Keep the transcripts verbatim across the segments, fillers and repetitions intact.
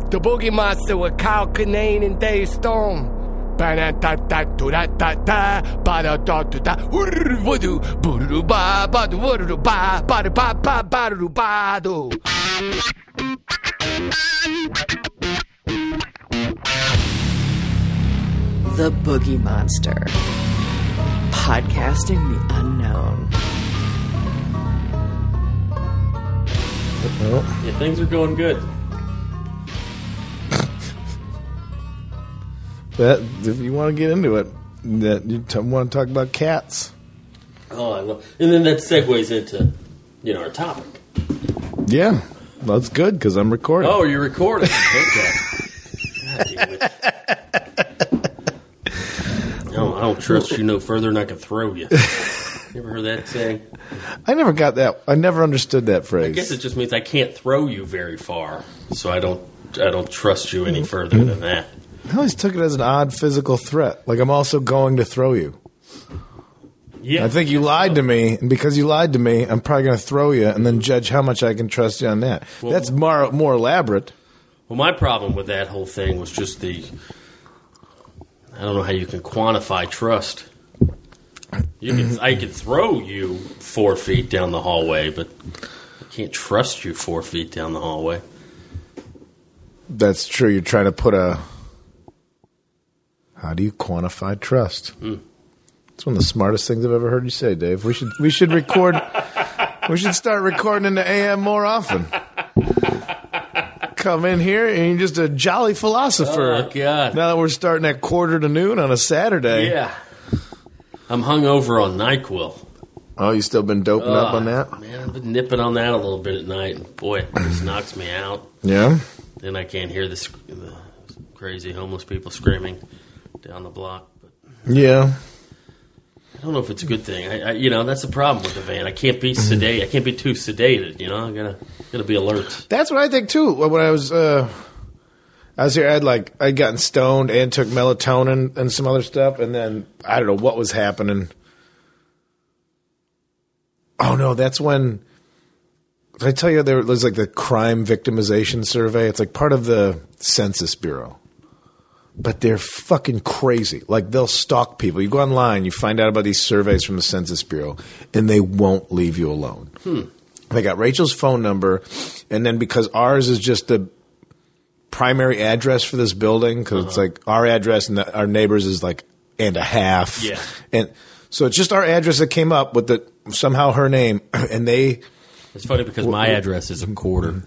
The Boogie Monster with Kyle Kinane and Dave Storm. The Boogie Monster. Podcasting the unknown. Yeah, things are going good. That if you want to get into it, that you t- want to talk about cats. Oh, I love, and then that segues into, you know, our topic. Yeah, that's good because I'm recording. Oh, you're recording. Okay. God damn it. No, I don't trust you no further than I can throw you. You ever heard that saying? I never got that. I never understood that phrase. I guess it just means I can't throw you very far, so I don't. I don't trust you any further than that. I always took it as an odd physical threat. Like I'm also going to throw you. Yeah, I think you lied to me, and because you lied to me, I'm probably going to throw you and then judge how much I can trust you on that. Well, that's more more elaborate. Well, my problem with that whole thing was just the. I don't know how you can quantify trust. You can, I could throw you four feet down the hallway, but I can't trust you four feet down the hallway. That's true. You're trying to put a. How do you quantify trust? Mm. It's one of the smartest things I've ever heard you say, Dave. We should we should record. We should start recording in the A M more often. Come in here and you're just a jolly philosopher. Oh, God. Now that we're starting at quarter to noon on a Saturday. Yeah. I'm hungover on NyQuil. Oh, you still been doping uh, up on that? Man, I've been nipping on that a little bit at night. And boy, it just knocks me out. Yeah? Then I can't hear this, the crazy homeless people screaming down the block. But yeah. I don't know if it's a good thing. I, I, you know, that's the problem with the van. I can't be sedated. I can't be too sedated. You know, I gotta gotta be alert. That's what I think too. When I was uh, I was here, I'd like I'd gotten stoned and took melatonin and some other stuff, and then I don't know what was happening. Oh no, that's when. Did I tell you there was like the crime victimization survey? It's like part of the Census Bureau. But they're fucking crazy. Like, they'll stalk people. You go online, you find out about these surveys from the Census Bureau, and they won't leave you alone. Hmm. They got Rachel's phone number, and then because ours is just the primary address for this building, because uh-huh. it's like our address and the, our neighbors is like and a half. Yeah. And so it's just our address that came up with the somehow her name, and they... It's funny because my address is a quarter.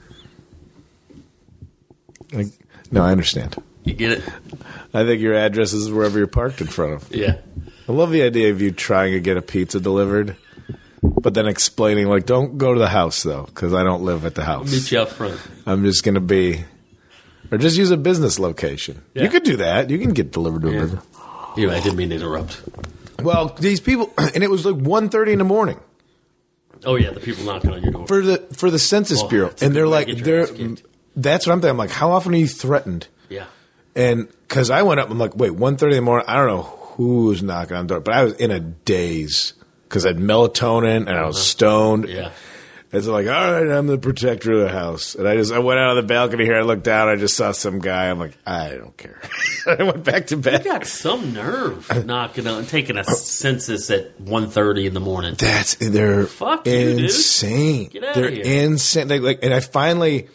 Like, no, I understand. You get it? I think your address is wherever you're parked in front of. Yeah. I love the idea of you trying to get a pizza delivered, but then explaining, like, don't go to the house, though, because I don't live at the house. I'll meet you up front. I'm just going to be... Or just use a business location. Yeah. You could do that. You can get delivered to a yeah. business. Anyway, I didn't mean to interrupt. Well, these people... And it was like one thirty in the morning. Oh, yeah, the people knocking on your door. For the for the Census oh, Bureau. And they're like... they're. That's what I'm thinking. I'm like, how often are you threatened? Yeah. And because I went up, I'm like, wait, one thirty in the morning, I don't know who's knocking on the door, but I was in a daze because I had melatonin and I was uh-huh. stoned. Yeah. It's like, all right, I'm the protector of the house. And I just, I went out on the balcony here, I looked down, I just saw some guy. I'm like, I don't care. I went back to bed. You got some nerve knocking on, taking a census at one thirty in the morning. That's, they're Fuck you, insane. Dude. Get out they're of here. insane. They, like, and I finally...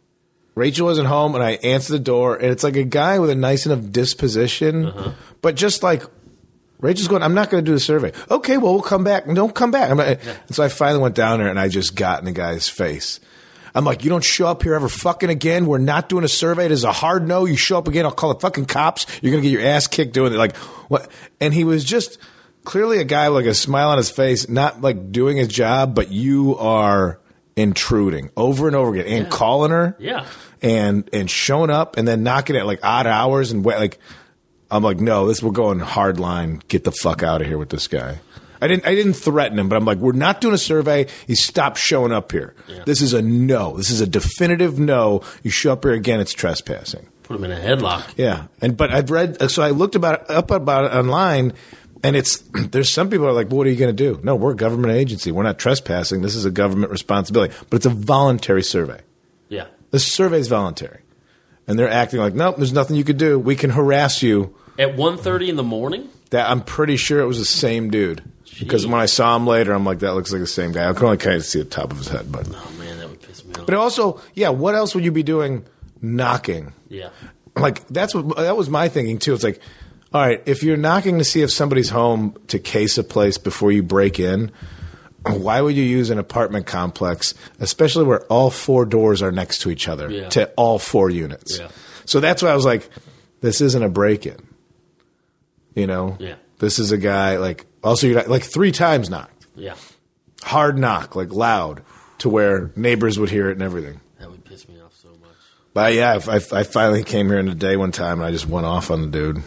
Rachel wasn't home, and I answered the door, and it's like a guy with a nice enough disposition, uh-huh. but just like, Rachel's going, I'm not going to do the survey. Okay, well, we'll come back. Don't come back. I'm not, yeah. And so I finally went down there, and I just got in the guy's face. I'm like, you don't show up here ever fucking again. We're not doing a survey. It is a hard no. You show up again, I'll call the fucking cops. You're going to get your ass kicked doing it. Like, what? And he was just clearly a guy with like a smile on his face, not like doing his job, but you are intruding over and over again and yeah. calling her. Yeah. And and showing up and then knocking at like odd hours and like I'm like, no, this we're going hard line. Get the fuck out of here with this guy. I didn't I didn't threaten him, but I'm like, we're not doing a survey. He stopped showing up here. Yeah. This is a no. This is a definitive no. You show up here again, it's trespassing. Put him in a headlock. Yeah, and but I've read so I looked about up about it online. And it's there's some people are like, well, what are you going to do? No, we're a government agency. We're not trespassing. This is a government responsibility. But it's a voluntary survey. Yeah. The survey is voluntary. and they're acting like, nope, there's nothing you could do. We can harass you. At one thirty in the morning? That I'm pretty sure it was the same dude. Because when I saw him later, I'm like, that looks like the same guy. I can only kind of see the top of his head, but Oh man, that would piss me off. but also, yeah, what else would you be doing? Knocking. Yeah. Like that's what that was my thinking too. It's like, all right, if you're knocking to see if somebody's home to case a place before you break in, why would you use an apartment complex, especially where all four doors are next to each other, Yeah. to all four units? Yeah. So that's why I was like, this isn't a break-in. You know? Yeah. This is a guy, like, also you're not, like three times knocked. Yeah. Hard knock, like loud, to where neighbors would hear it and everything. That would piss me off so much. But yeah, I, I, I finally came here in the day one time and I just went off on the dude.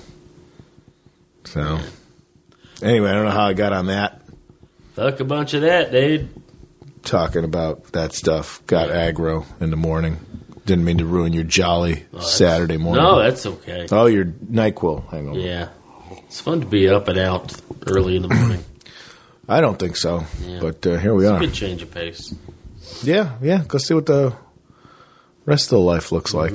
So, anyway, I don't know how I got on that. Fuck a bunch of that, dude. Talking about that stuff. Got aggro in the morning. Didn't mean to ruin your jolly Oh, that's- Saturday morning. No, that's okay. Oh, your NyQuil hangover. Yeah. It's fun to be up and out early in the morning. I don't think so. Yeah. But uh, here we It's a are. good change of pace. Yeah, yeah. Go see what the rest of the life looks like.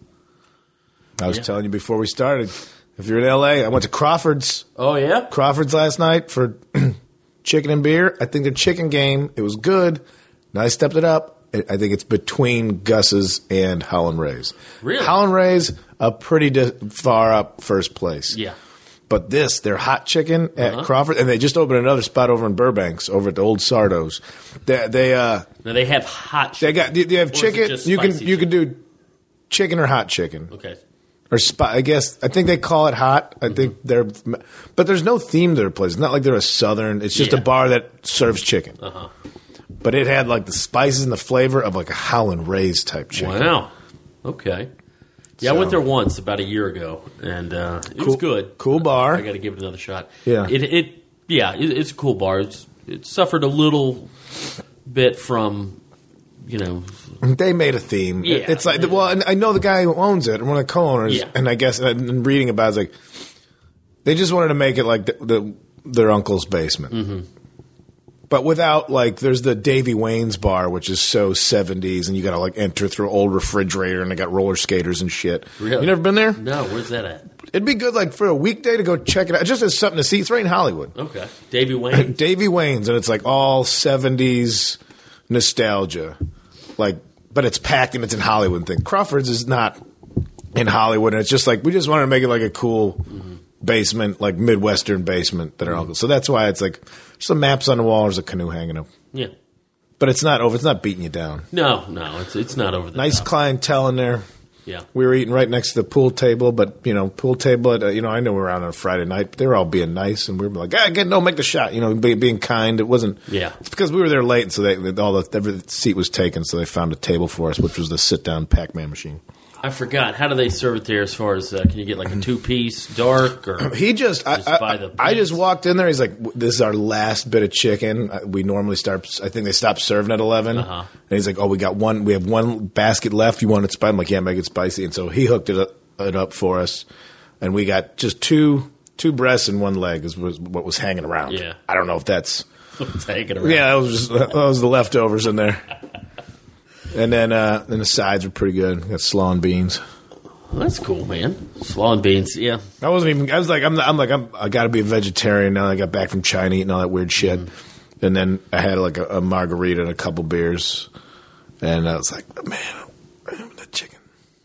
I was Yeah. telling you before we started, if you're in L A, I went to Crawford's. Oh, yeah? Crawford's last night for chicken and beer. I think the chicken game, it was good. Now I stepped it up. I I think it's between Gus's and Howlin' Ray's. Really? Howlin' Ray's a pretty di- far up first place. Yeah. But this, their hot chicken at Uh-huh. Crawford, and they just opened another spot over in Burbanks, over at the old Sardo's. They, they, uh, Now, they have hot they got, they they have Or is it chicken. just You can, spicy you can do chicken or hot chicken. Okay. Or spot, I guess. I think they call it hot. I think they're, but there's no theme to their place. It's not like they're a southern. It's just Yeah. a bar that serves chicken. Uh-huh. But it had like the spices and the flavor of like a Howlin' Ray's type chicken. Wow. Okay. Yeah, I So- went there once about a year ago, and uh, it was good. Cool bar. I got to give it another shot. Yeah. It, it yeah, it, it's a cool bar. It's, it suffered a little bit from, you know, They made a theme. Yeah. It's like, well, and I know the guy who owns it, one of the co-owners, Yeah. and I guess and reading about it, it's like they just wanted to make it like the, the their uncle's basement. Mm-hmm. But without, like, there's the Davy Wayne's bar, which is so seventies, and you got to, like, enter through an old refrigerator, and they got roller skaters and shit. Really? You never been there? no, where's that at? It'd be good, like, for a weekday to go check it out, just as something to see. It's right in Hollywood. Okay. Davy Wayne. Davy Wayne's, and it's, like, all seventies nostalgia. Like, but it's packed, and it's in Hollywood thing. Crawford's is not in Hollywood, and it's just, like, we just wanted to make it, like, a cool Mm-hmm. basement, like, Midwestern basement that are all So that's why it's, like, some maps on the wall, there's a canoe hanging up. Yeah. But it's not over. It's not beating you down. No, no, it's it's not over the Nice top. clientele in there. Yeah. We were eating right next to the pool table, but, you know, pool table, at, uh, you know, I know we were out on a Friday night, but they were all being nice, and we were like, ah, get, no, make the shot, you know, be, being kind. It wasn't, Yeah. It's because we were there late, so they, all the, every seat was taken, so they found a table for us, which was the sit-down Pac-Man machine. I forgot. How do they serve it there as far as, uh, can you get like a two-piece, dark, or... He just, Just I, by I, the I just piece. walked in there. He's like, "This is our last bit of chicken. Uh, We normally start. I think they stopped serving at eleven." Uh-huh. And he's like, "Oh, we got one. We have one basket left. You want it spicy?" I'm like, "Yeah, make it spicy." And so he hooked it up, it up for us, and we got just two two breasts and one leg is was what was hanging around. Yeah. I don't know if that's Take it around. yeah, that was just, that was the leftovers in there. And then uh, then the sides were pretty good. Got slaw and beans. Well, that's cool, man. Slaw and beans, yeah. I wasn't even. I was like, I'm. I'm like, I'm. I got to be a vegetarian now. I got back from China eating all that weird shit, Mm-hmm. and then I had like a, a margarita and a couple beers, and I was like, man, that chicken.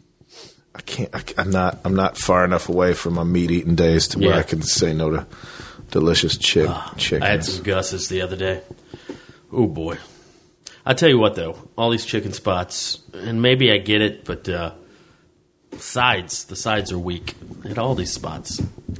I can't. I, can't- I'm not. I'm not far enough away from my meat eating days to where Yeah. I can say no to delicious chick, chicken. I had some Gus's the other day. Oh, boy. I tell you what, though. All these chicken spots, and maybe I get it, but uh, sides, the sides are weak at all these spots.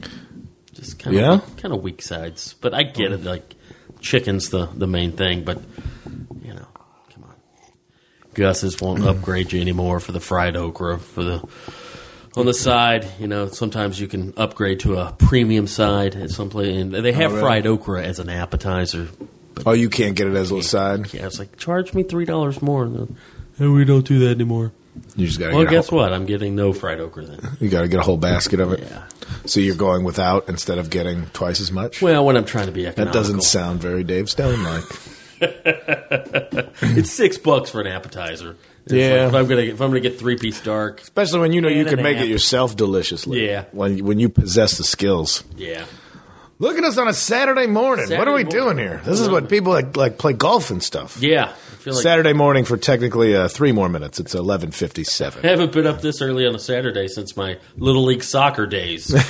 Just kind of Yeah? kind of weak sides. But I get it. Like, chicken's the, the main thing, but, you know, come on. Gus's won't upgrade you anymore for the fried okra, for the... On the side, you know, sometimes you can upgrade to a premium side at some place. And they have Oh, really? fried okra as an appetizer. Oh, you can't get it as a side. Yeah, it's like, charge me three dollars more. And then, oh, we don't do that anymore. You just got to Well, get. guess a whole, what? I'm getting no fried okra then. You got to get a whole basket of it. Yeah. So you're going without instead of getting twice as much. Well, when I'm trying to be That economical. doesn't sound very Dave Stone like. It's six bucks for an appetizer. It's Yeah. like if I'm gonna if I'm gonna get three piece dark, Especially when you know you And can an make app. it yourself deliciously. Yeah. When when you possess the skills. yeah. Look at us on a Saturday morning. what are we Saturday doing morning. here? This is what people like, like play golf and stuff. Yeah, I feel like Saturday morning for technically uh, three more minutes. It's eleven fifty-seven. I haven't been up this early on a Saturday since my Little League soccer days. Did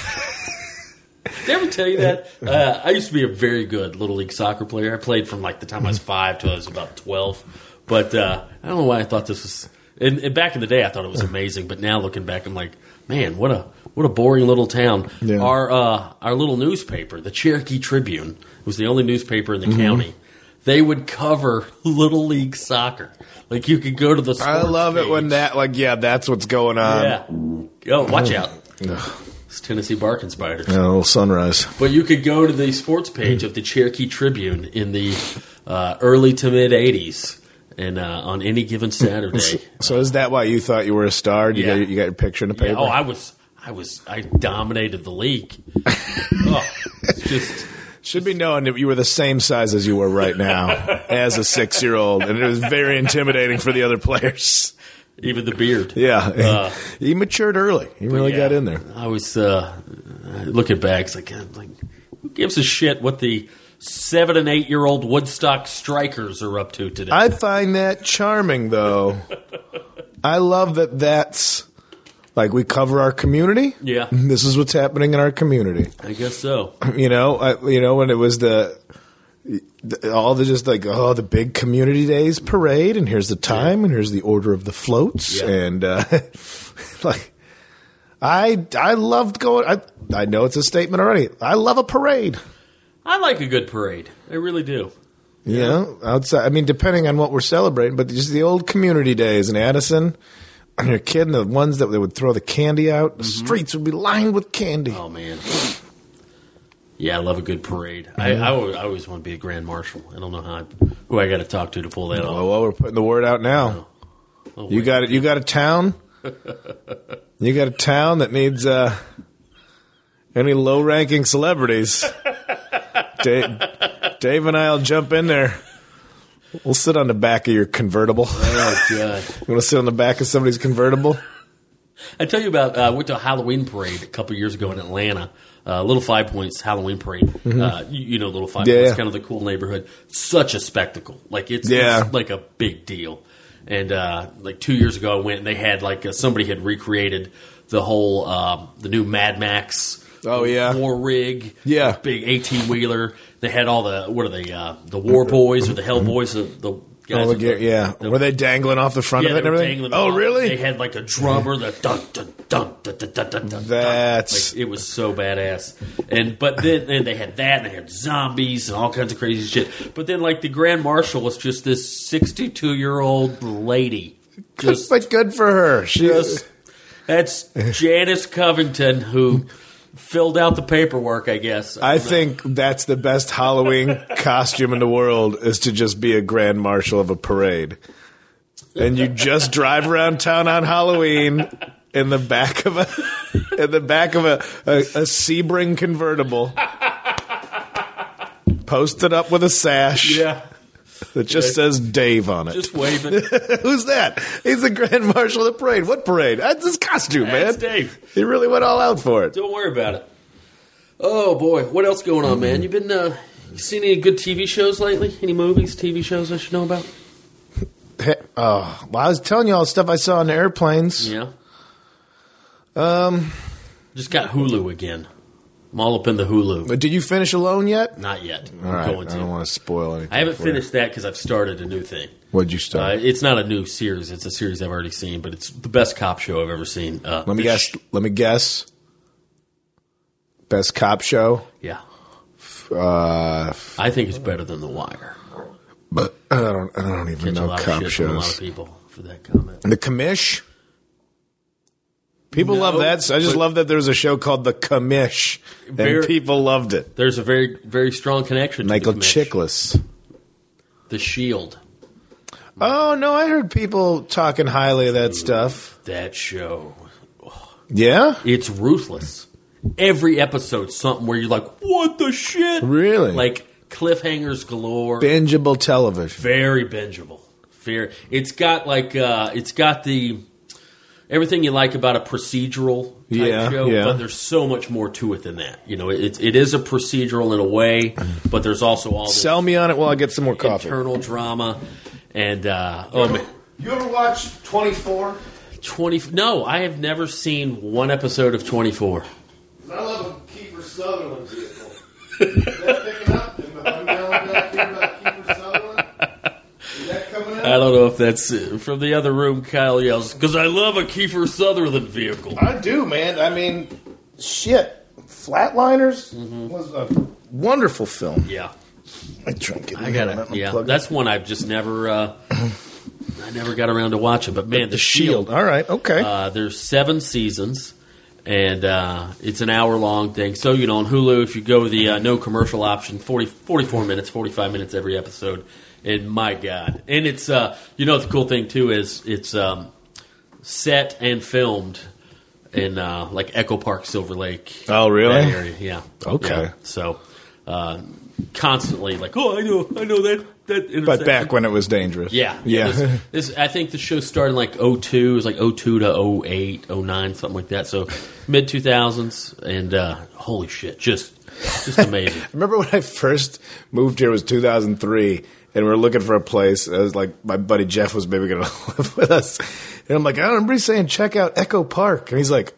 I ever tell you that? Uh, I used to be a very good Little League soccer player. I played from like the time I was five till I was about twelve. But uh, I don't know why I thought this was. And, and back in the day, I thought it was amazing. But now looking back, I'm like, man, what a what a boring little town. Yeah. Our uh, our little newspaper, the Cherokee Tribune, was the only newspaper in the county. They would cover Little League soccer. Like you could go to the. I sports love it page. when that, like, yeah, that's what's going on. Yeah. Oh, watch out. Ugh. It's Tennessee barking spiders. Yeah, a little sunrise. But you could go to the sports page of the Cherokee Tribune in the uh, early to mid eighties, and uh, on any given Saturday. So is that why you thought you were a star? You, Yeah. got, you got your picture in the paper? Yeah, oh, I was, I was, I dominated the league. oh, it's just Should be known that you were the same size as you were right now as a six-year-old, and it was very intimidating for the other players. even the beard. Yeah. Uh, he matured early. He really Yeah. got in there. I was uh, looking back, it's like, God, like, who gives a shit what the seven and eight year old Woodstock Strikers are up to today? I find that charming, though. I love that that's, like, we cover our community. Yeah. This is what's happening in our community. I guess so. You know, I, you know, when it was the, the all the just like, oh, the big community days parade, and here's the time, and here's the order of the floats, Yeah. and uh, like, I I loved going. I I know it's a statement already. I love a parade. I like a good parade. I really do. You know, outside. I mean, depending on what we're celebrating, but just the old community days in Addison. When you're a kid, and the ones that they would throw the candy out, the streets would be lined with candy. Oh, man. Yeah, I love a good parade. I, I, always, I always want to be a grand marshal. I don't know how I, who I got to talk to to pull that Oh, off. well, we're putting the word out now. Oh, You wait. got it. You got a town. You got a town that needs uh, any low-ranking celebrities. Dave, Dave and I'll jump in there. We'll sit on the back of your convertible. Oh, God. You want to sit on the back of somebody's convertible? I tell you about, uh, I went to a Halloween parade a couple years ago in Atlanta. Uh, Little Five Points Halloween parade. Uh, you, you know Little Five Yeah, Points, yeah. kind of the cool neighborhood. Such a spectacle. Like, it's, Yeah. it's like a big deal. And uh, like two years ago, I went and they had like uh, somebody had recreated the whole uh, the new Mad Max. Oh, yeah. war rig. Yeah. Big eighteen wheeler. They had all the what are they? Uh, the War Boys or the Hell Boys? The, the guys. Oh, with the, the- yeah. the- Were they dangling off the front yeah, of it they and were everything? dangling Oh, off. really? They had like a drummer, the dun dun dun dun dun dun dun. dun. That's- Like, it was so badass. And but then and they had that, and they had zombies and all kinds of crazy shit. But then like the Grand Marshal was just this sixty-two year old lady. Just, But good for her. She just that's Janice Covington who filled out the paperwork, I guess. I think that's the best Halloween costume in the world is to just be a grand marshal of a parade. And you just drive around town on Halloween in the back of a in the back of a, a, a Sebring convertible. Posted up with a sash yeah, that just says Dave on it. just waving. Who's that? He's the grand marshal of the parade. What parade? That's his costume, That's man. Dave. He really went all out for it. Don't worry about it. Oh boy, what else going on, man? You been uh, you seen any good T V shows lately? Any movies, T V shows I should know about? Hey, oh, well, I was telling you all the stuff I saw on the airplanes. Yeah. Um, just got Hulu again. I'm all up in the Hulu. But did you finish Alone yet? Not yet. I'm All right, going I to. don't want to spoil anything. I haven't for you. finished that because I've started a new thing. What'd you Uh, start? it's not a new series. It's a series I've already seen, but it's the best cop show I've ever seen. Uh, let me The guess. Sh- Let me guess. Best cop show. yeah. Uh, I think it's better than The Wire. but I don't. I don't even Catch a know lot cop of shit from a lot of shows. people for that comment. The Commish. People No, love that. I just but- love that there was a show called The Commish, and Very- people loved it. There's a very, very strong connection to Michael the Commish. Chiklis. The Shield. Oh no, I heard people talking highly of that stuff. That show. Yeah, It's ruthless. Every episode's something where you're like, what the shit? really. Like cliffhangers galore. bingeable television. Very bingeable. Very. It's got like uh, it's got the everything you like about a procedural type Yeah, show, yeah. but there's so much more to it than that. You know, it it is a procedural in a way, but there's also all this Sell me on it while I get some more coffee. internal drama and uh, oh man. You ever watch twenty-four? twenty No, I have never seen one episode of twenty-four. I love a Kiefer Sutherland vehicle. Is that picking up? Am I yelling back here about Kiefer Sutherland? Is that coming out? I don't know if that's uh, from the other room. Kyle yells, because I love a Kiefer Sutherland vehicle. I do, man. I mean, shit. Flatliners was a wonderful film. Yeah. I try and get I gotta, yeah. That's one I've just never, uh, I never got around to watching. But man, The, The Shield. All right, okay. Uh, there's seven seasons, and uh, it's an hour long thing. So, you know, on Hulu, if you go the uh, no commercial option, forty, forty-four minutes, forty-five minutes every episode. And my God. And it's, uh, you know, the cool thing, too, is it's um, set and filmed in, uh, like, Echo Park, Silver Lake. Oh, really? That area, yeah. Okay. Yeah. So, uh, constantly, like, oh, I know, I know that. that But intersection. back when it was dangerous. Yeah. Yeah. This, this, I think the show started in like oh two. It was like oh two to oh eight, oh nine, something like that. So mid two thousands. And uh, holy shit, just just amazing. Remember when I first moved here, it was two thousand three, and we were looking for a place. I was like, my buddy Jeff was maybe going to live with us. And I'm like, I remember saying, check out Echo Park. And he's like,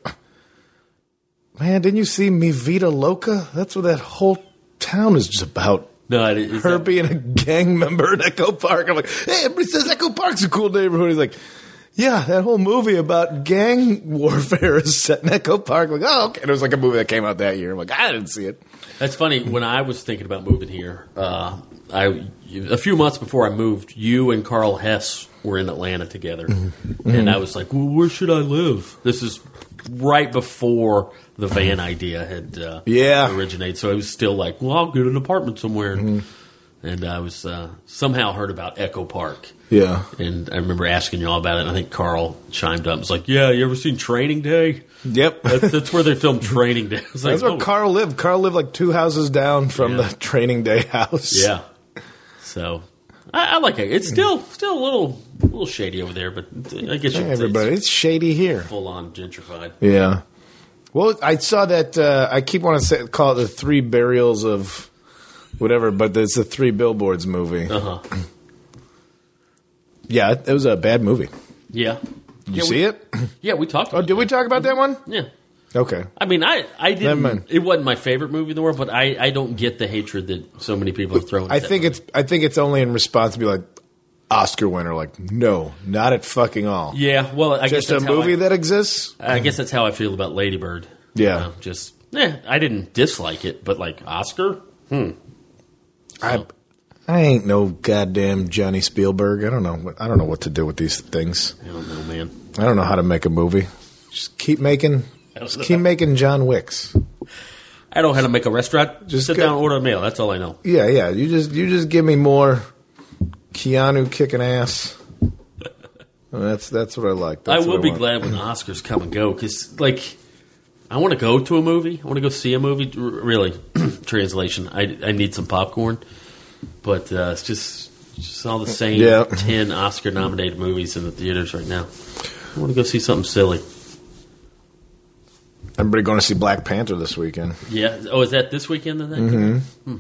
man, didn't you see Mi Vida Loca? That's what that whole town is just about. No, it, it's Her not- being a gang member at Echo Park. I'm like, hey, everybody says Echo Park's a cool neighborhood. He's like, yeah, that whole movie about gang warfare is set in Echo Park. I'm like, oh, okay. And it was like a movie that came out that year. I'm like, I didn't see it. That's funny. When I was thinking about moving here, uh, I a few months before I moved, you and Carl Hess were in Atlanta together, Mm-hmm. and I was like, "Well, where should I live?" This is right before the van idea had uh, Yeah. originated, so I was still like, "Well, I'll get an apartment somewhere." Mm-hmm. And I was uh, somehow heard about Echo Park. Yeah. And I remember asking you all about it, and I think Carl chimed up and was like, yeah, you ever seen Training Day? Yep. That's, that's where they filmed Training Day. I was like, That's where oh. Carl lived. Carl lived like two houses down from Yeah. the Training Day house. Yeah. So I, I like it. It's still still a little a little shady over there, but I guess you Hey, could say everybody, it's it's shady here. full on gentrified. Yeah. Well, I saw that. Uh, I keep wanting to say, call it the Three Burials of whatever, but it's the Three Billboards movie. Uh huh. Yeah, it was a bad movie. Yeah. Did you yeah, see we, it? Yeah, we talked. Oh, about did we that. talk about that one? Yeah. Okay. I mean, I, I Never didn't. mind. It wasn't my favorite movie in the world, but I, I don't get the hatred that so many people are throwing. I at that think movie. it's. I think it's only in response to be like Oscar winner. Like, no, not at fucking all. Yeah. Well, I guess Just a that's how movie I, that exists. I guess that's how I feel about Lady Bird. Yeah. You know, just yeah. I didn't dislike it, but like Oscar. Hmm. I. I ain't no goddamn Johnny Spielberg. I don't know. What, I don't know what to do with these things. I don't know, man. I don't know how to make a movie. Just keep making. Just keep making John Wicks. I don't know how to make a restaurant. Just Just sit go- down and order a meal. That's all I know. Yeah, yeah. You just you just give me more Keanu kicking ass. That's that's what I like. That's I what will be want. glad when the Oscars come and go because, like, I want to go to a movie. I want to go see a movie. R- really, translation. I, I need some popcorn, but uh, it's just just all the same Yeah. ten Oscar nominated movies in the theaters right now. I want to go see something silly. Everybody going to see Black Panther this weekend. Yeah. Oh, is that this weekend? Then? Mm-hmm.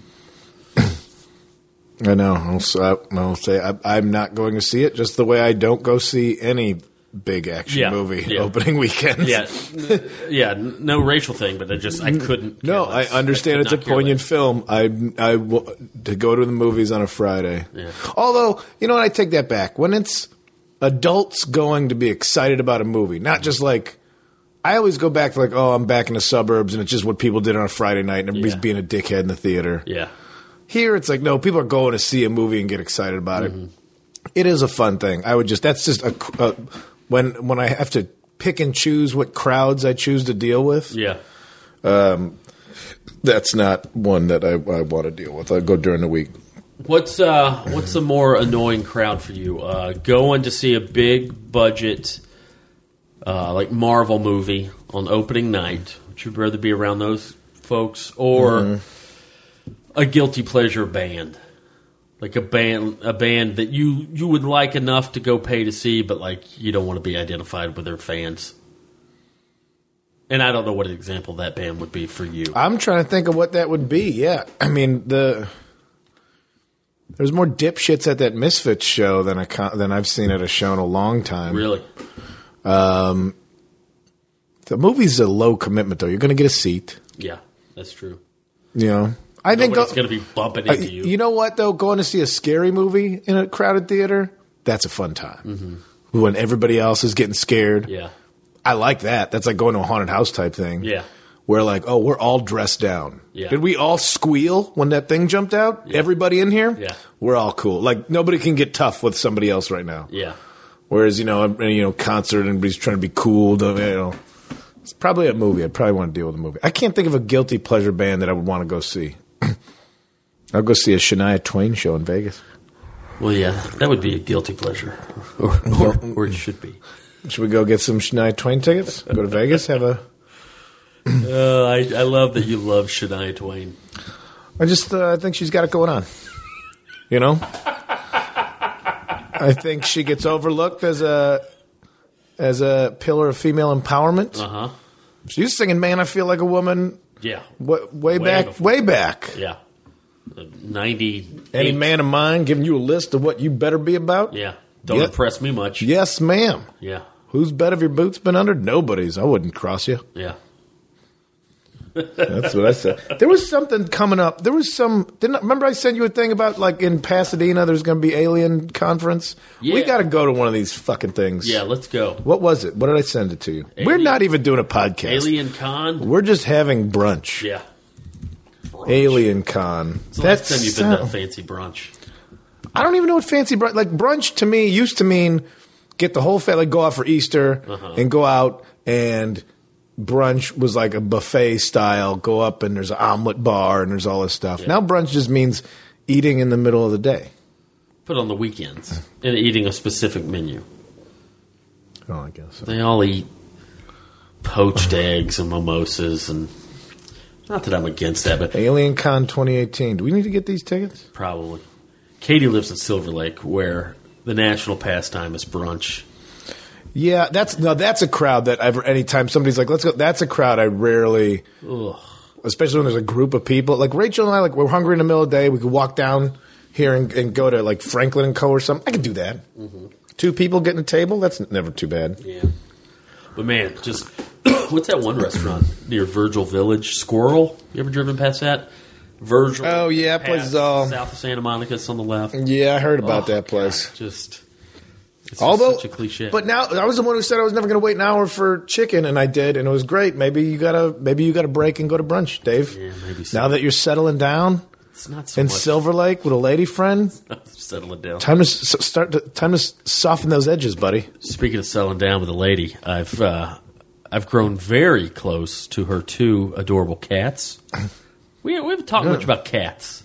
I know. I'll, s- I'll say I, I'm not going to see it. Just the way I don't go see any big action Yeah, movie yeah. opening weekend. Yeah, n- yeah. n- No racial thing, but I just I couldn't. No, care I less. understand could it's a not care poignant less. film. I I w- to go to the movies on a Friday. Yeah. Although, you know what, I take that back. When it's adults going to be excited about a movie, not just like I always go back to like, oh, I'm back in the suburbs and it's just what people did on a Friday night and everybody's Yeah. being a dickhead in the theater. Yeah. Here it's like, no, people are going to see a movie and get excited about Mm-hmm. it. It is a fun thing. I would just that's just a, a when when I have to pick and choose what crowds I choose to deal with. Yeah. That's not one that I, I want to deal with. I go during the week. What's uh what's a more annoying crowd for you? Uh, going to see a big budget uh, like Marvel movie on opening night. Would you rather be around those folks or Mm-hmm. a guilty pleasure band? Like a band, a band that you, you would like enough to go pay to see, but like you don't want to be identified with their fans. And I don't know what example that band would be for you. I'm trying to think of what that would be. Yeah, I mean the there's more dipshits at that Misfits show than I than I've seen at a show in a long time. Really? Um, the movie's a low commitment though. You're going to get a seat. Yeah, that's true. You know, I think Nobody's going to be bumping into uh, you. You know what though? Going to see a scary movie in a crowded theater, that's a fun time. Mm-hmm. When everybody else is getting scared. Yeah. I like that. That's like going to a haunted house type thing. Yeah. Where like, oh, we're all dressed down. Yeah. Did we all squeal when that thing jumped out? Yeah. Everybody in here? Yeah. We're all cool. Like nobody can get tough with somebody else right now. Yeah. Whereas, you know, a, you know, concert and everybody's trying to be cool. To, you know, it's probably a movie. I'd probably want to deal with a movie. I can't think of a guilty pleasure band that I would want to go see. I'll go see a Shania Twain show in Vegas. Well, yeah, that would be a guilty pleasure. Or, or, or it should be. Should we go get some Shania Twain tickets? Go to Vegas, have a... Uh, I, I love that you love Shania Twain. I just uh, I think she's got it going on. You know? I think she gets overlooked as a as a pillar of female empowerment. Uh-huh. She was singing Man, I Feel Like a Woman Yeah. way, way, Way back, before. way back. Yeah. ninety. Any man of mine giving you a list of what you better be about? Yeah. Don't Yeah. impress me much. Yes, ma'am. Yeah. Whose bed have your boots been under? Nobody's. I wouldn't cross you. Yeah. That's what I said. There was something coming up. There was some. Didn't remember I sent you a thing about like in Pasadena? There's going to be alien conference. Yeah. We got to go to one of these fucking things. Yeah, let's go. What was it? What did I send it to you? Alien- We're not even doing a podcast. Alien Con? We're just having brunch. Yeah. Brunch. Alien Con. It's the last That's time you've been to a sound- fancy brunch. I don't even know what fancy brunch. Like brunch to me used to mean get the whole family, like go out for Easter Uh-huh. and go out, and brunch was like a buffet style. Go up and there's an omelet bar and there's all this stuff. Yeah. Now brunch just means eating in the middle of the day. Put on the weekends and eating a specific menu. Oh, I guess so. They all eat poached eggs and mimosas, and not that I'm against that, but Alien Con twenty eighteen. Do we need to get these tickets? probably. Katie lives in Silver Lake, where the national pastime is brunch. Yeah, that's no, that's a crowd that I've anytime somebody's like, let's go. That's a crowd I rarely, Ugh. especially when there's a group of people. Like Rachel and I, like we're hungry in the middle of the day. We could walk down here and, and go to like Franklin and Co. or something. I could do that. Mm-hmm. Two people getting a table. That's never too bad. Yeah. But man, just what's that one restaurant near Virgil Village? Squirrel? You ever driven past that? Virgil. Oh, yeah, that place past is all- south of Santa Monica. It's on the left. Yeah, I heard about Oh, that place. God, just it's Although, just such a cliche. But now I was the one who said I was never going to wait an hour for chicken, and I did, and it was great. Maybe you gotta, maybe you got to break and go to brunch, Dave. Yeah, maybe so. Now that you're settling down it's not so in much Silver Lake with a lady friend, settle it down. time to s- start. To, time to s- soften those edges, buddy. Speaking of settling down with a lady, I've uh, I've grown very close to her two adorable cats. We, we haven't talked Yeah. much about cats.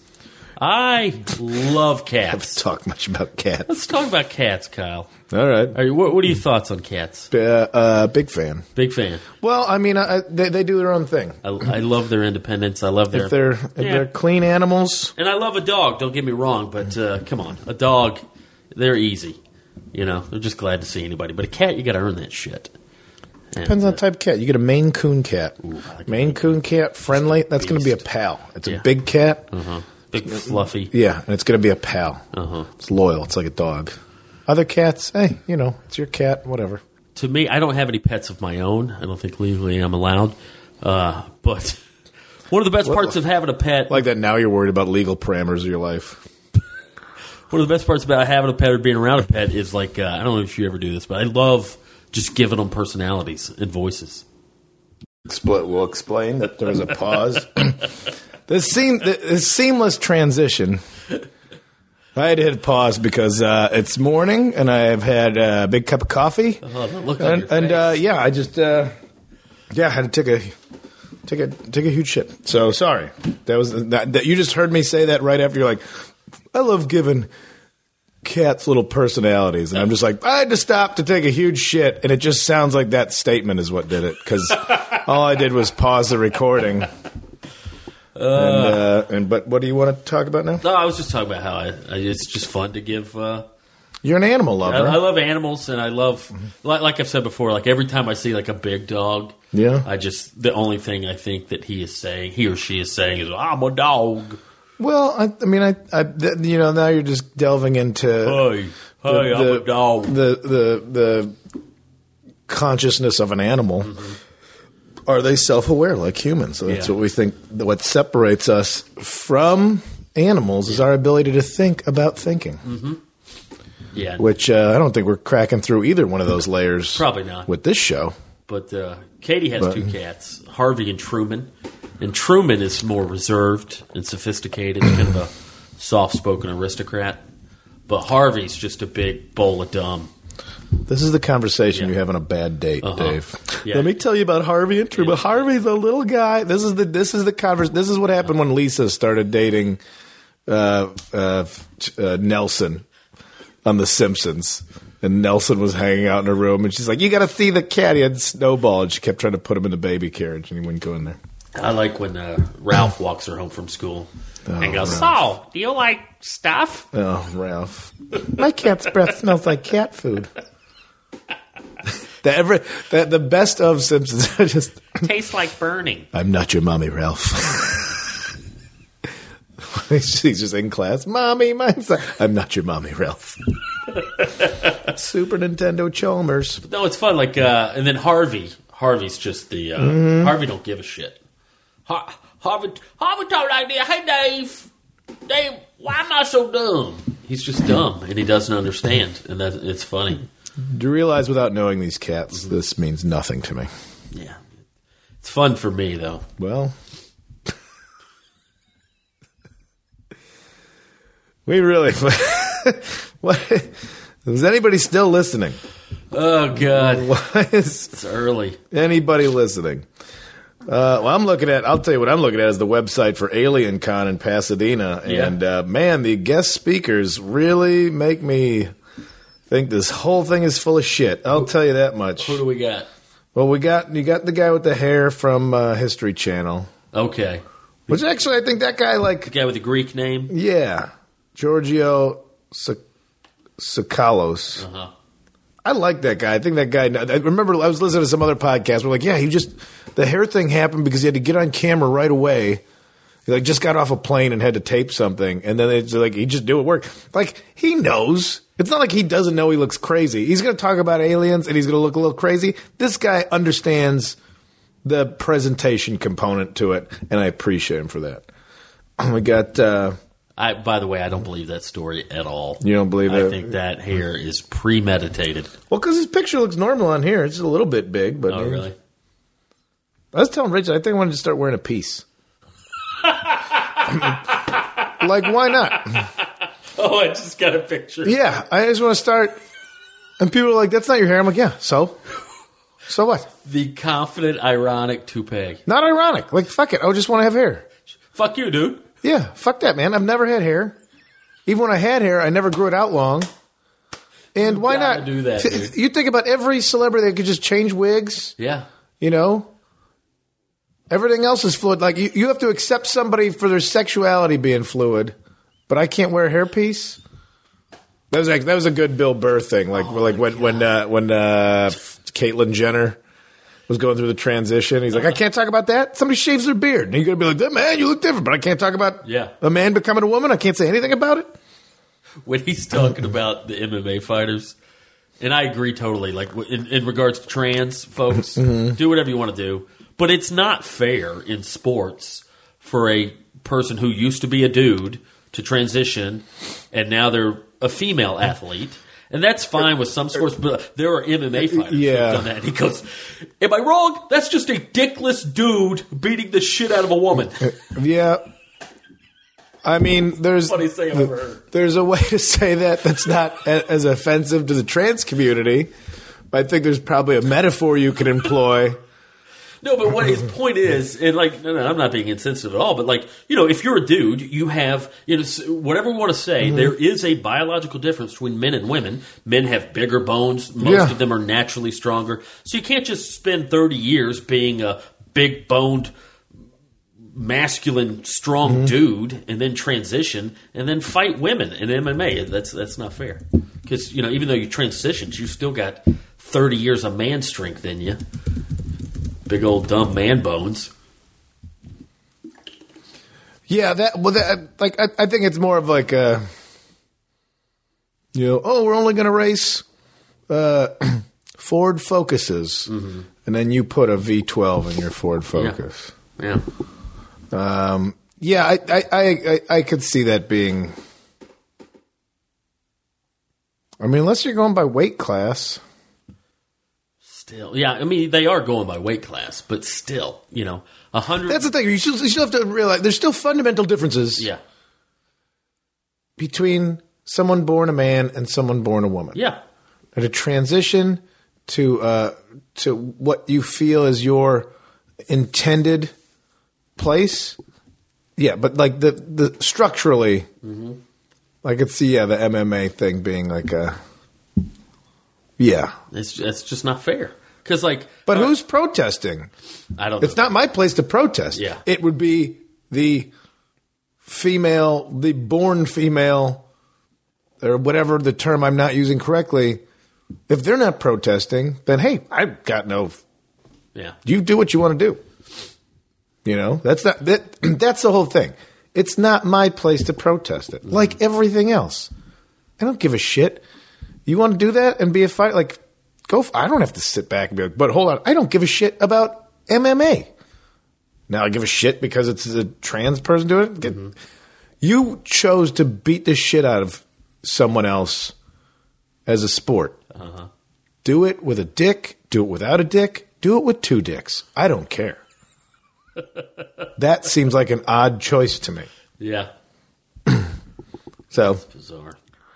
I love cats. Talk much about cats. Let's talk about cats, Kyle. All right, Are you, what, what are your thoughts on cats? uh, uh, big fan. Big fan. Well, I mean, I, they, they do their own thing. I, I love their independence. I love their If they're if Yeah. they're clean animals, and I love a dog. Don't get me wrong, but uh, come on, a dog, they're easy. You know, they're just glad to see anybody. But a cat, you got to earn that shit. And, depends on uh, the type of cat. You get a Maine Coon cat. Ooh, I like a Maine Maine Coon cat, friendly. That's going to be a beast. pal. It's a Yeah. big cat. uh-huh. Big fluffy. Yeah, and it's going to be a pal. Uh-huh. It's loyal. It's like a dog. Other cats, hey, you know, it's your cat, whatever. To me, I don't have any pets of my own. I don't think legally I'm allowed. Uh, but one of the best What- parts of having a pet, Like that now you're worried about legal parameters of your life. one of the best parts about having a pet or being around a pet is like, uh, I don't know if you ever do this, but I love just giving them personalities and voices. Expl- we'll explain that there was a pause. this, seam- this seamless transition. I had to hit pause because uh, it's morning and I have had a big cup of coffee. Oh, the look on and your and face. uh, yeah, I just uh, yeah, I had to take a take a take a huge shit. So sorry. That was that, that you just heard me say that right after you're like, I love giving cats little personalities, and I'm just like, I had to stop to take a huge shit, and it just sounds like that statement is what did it because all I did was pause the recording. and, uh, and but what do you want to talk about now? No, I was just talking about how I, I, it's just fun to give. Uh, You're an animal lover. I, I love animals, and I love, mm-hmm. like, like I've said before, like every time I see like a big dog, yeah, I just the only thing I think that he is saying, he or she is saying, is "I'm a dog." Well, I, I mean, I, I, you know, now you're just delving into hey, hey, the, I'm the, a dog. The the the consciousness of an animal. Mm-hmm. Are they self-aware like humans? So that's yeah. what we think. What separates us from animals is our ability to think about thinking. Mm-hmm. Yeah, which uh, I don't think we're cracking through either one of those layers. Probably not with this show. But uh, Katie has but, two cats, Harvey and Truman. And Truman is more reserved and sophisticated, kind of a soft-spoken aristocrat. But Harvey's just a big bowl of dumb. This is the conversation yeah. you have on a bad date, uh-huh. Dave. Yeah. Let me tell you about Harvey and Truman. Yeah. Harvey's a little guy. This is the this is the convers- This is what happened when Lisa started dating uh, uh, uh, Nelson on The Simpsons. And Nelson was hanging out in her room, and she's like, "You got to see the cat." He had Snowball, and she kept trying to put him in the baby carriage, and he wouldn't go in there. I like when uh, Ralph walks her home from school oh, and goes, Ralph. "So, do you like stuff?" Oh, Ralph. My cat's breath smells like cat food. the, every, the, the best of Simpsons just tastes like burning. I'm not your mommy, Ralph. She's just in class. Mommy, mine's not. I'm not your mommy, Ralph. Super Nintendo Chalmers. No, it's fun. Like, uh, and then Harvey. Harvey's just the uh, mm-hmm. Harvey don't give a shit. Har- Harvey, Harvey talk like this. Hey, Dave, Dave, why am I so dumb? He's just dumb, and he doesn't understand, and that it's funny. Do you realize, without knowing these cats, mm-hmm. this means nothing to me? Yeah, it's fun for me, though. Well, we really. What is anybody still listening? Oh God! Why is it's early? Anybody listening? Uh, well, I'm looking at. I'll tell you what I'm looking at is the website for Alien Con in Pasadena, yeah. and uh, man, the guest speakers really make me think this whole thing is full of shit. I'll tell you that much. Who do we got? Well, we got you got the guy with the hair from uh, History Channel. Okay. Which actually, I think that guy like the guy with the Greek name. Yeah, Giorgio Tsoukalos. Uh huh. I like that guy. I think that guy. I remember I was listening to some other podcasts. We're like, yeah, he just the hair thing happened because he had to get on camera right away. He like just got off a plane and had to tape something, and then it's like he just do it work. Like he knows. It's not like he doesn't know he looks crazy. He's going to talk about aliens and he's going to look a little crazy. This guy understands the presentation component to it, and I appreciate him for that. We got. Uh, I, by the way, I don't believe that story at all. You don't believe I it? I think that hair is premeditated. Well, because his picture looks normal on here. It's just a little bit big. But oh, really? I was telling Rich, I think I wanted to start wearing a piece. Like, why not? Oh, I just got a picture. Yeah, I just want to start. And people are like, that's not your hair. I'm like, yeah, so? So what? The confident, ironic toupee. Not ironic. Like, fuck it. I just want to have hair. Fuck you, dude. Yeah, fuck that, man. I've never had hair. Even when I had hair, I never grew it out long. And you why not do that? Dude. You think about every celebrity that could just change wigs. Yeah, you know, everything else is fluid. Like you, you have to accept somebody for their sexuality being fluid, but I can't wear a hairpiece. That was like that was a good Bill Burr thing. Like oh like when God. when uh, when uh, Caitlyn Jenner was going through the transition. He's like, I can't talk about that. Somebody shaves their beard. And you're going to be like, that man, you look different. But I can't talk about yeah. a man becoming a woman. I can't say anything about it. When he's talking about the M M A fighters, and I agree totally, like in, in regards to trans folks, mm-hmm. do whatever you want to do. But it's not fair in sports for a person who used to be a dude to transition, and now they're a female athlete. And that's fine with some sports, but there are M M A fighters yeah. who have done that. And he goes, am I wrong? That's just a dickless dude beating the shit out of a woman. Yeah. I mean, there's Funny thing I've heard. There's a way to say that that's not as offensive to the trans community. But I think there's probably a metaphor you can employ. No, but what his point is, and like, no, no, I'm not being insensitive at all, but like, you know, if you're a dude, you have, you know, whatever we want to say, mm-hmm. there is a biological difference between men and women. Men have bigger bones. Most yeah. of them are naturally stronger. So you can't just spend thirty years being a big boned masculine, strong Mm-hmm. dude, and then transition, and then fight women in M M A. That's that's not fair. Because you know, even though you transitioned, you still got thirty years of man strength in you. Big old dumb man bones. Yeah, that well, that like I, I think it's more of like a, you know, oh, we're only going to race uh, Ford Focuses, Mm-hmm. and then you put a V twelve in your Ford Focus. Yeah. Um, yeah, I, I, I, I, I could see that being. I mean, unless you're going by weight class. Still, yeah. I mean, they are going by weight class, but still, you know, a hundred. That's the thing. You still, you still have to realize there's still fundamental differences Yeah. between someone born a man and someone born a woman. Yeah. And to transition to uh, to what you feel is your intended place. Yeah, but like the the structurally, Mm-hmm. I could see yeah the M M A thing being like a yeah. It's that's just not fair. Because like, But uh, who's protesting? I don't. It's know. not my place to protest. Yeah. It would be the female, the born female, or whatever the term I'm not using correctly. If they're not protesting, then hey, I've got no. Yeah. You do what you want to do. You know, that's not that. That's the whole thing. It's not my place to protest it. Like everything else, I don't give a shit. You want to do that and be a fight? Like, go. F- I don't have to sit back and be like, but hold on, I don't give a shit about M M A. Now I give a shit because it's a trans person doing it. Get, You chose to beat the shit out of someone else as a sport. Uh-huh. Do it with a dick. Do it without a dick. Do it with two dicks. I don't care. That seems like an odd choice to me. Yeah. So Bizarre.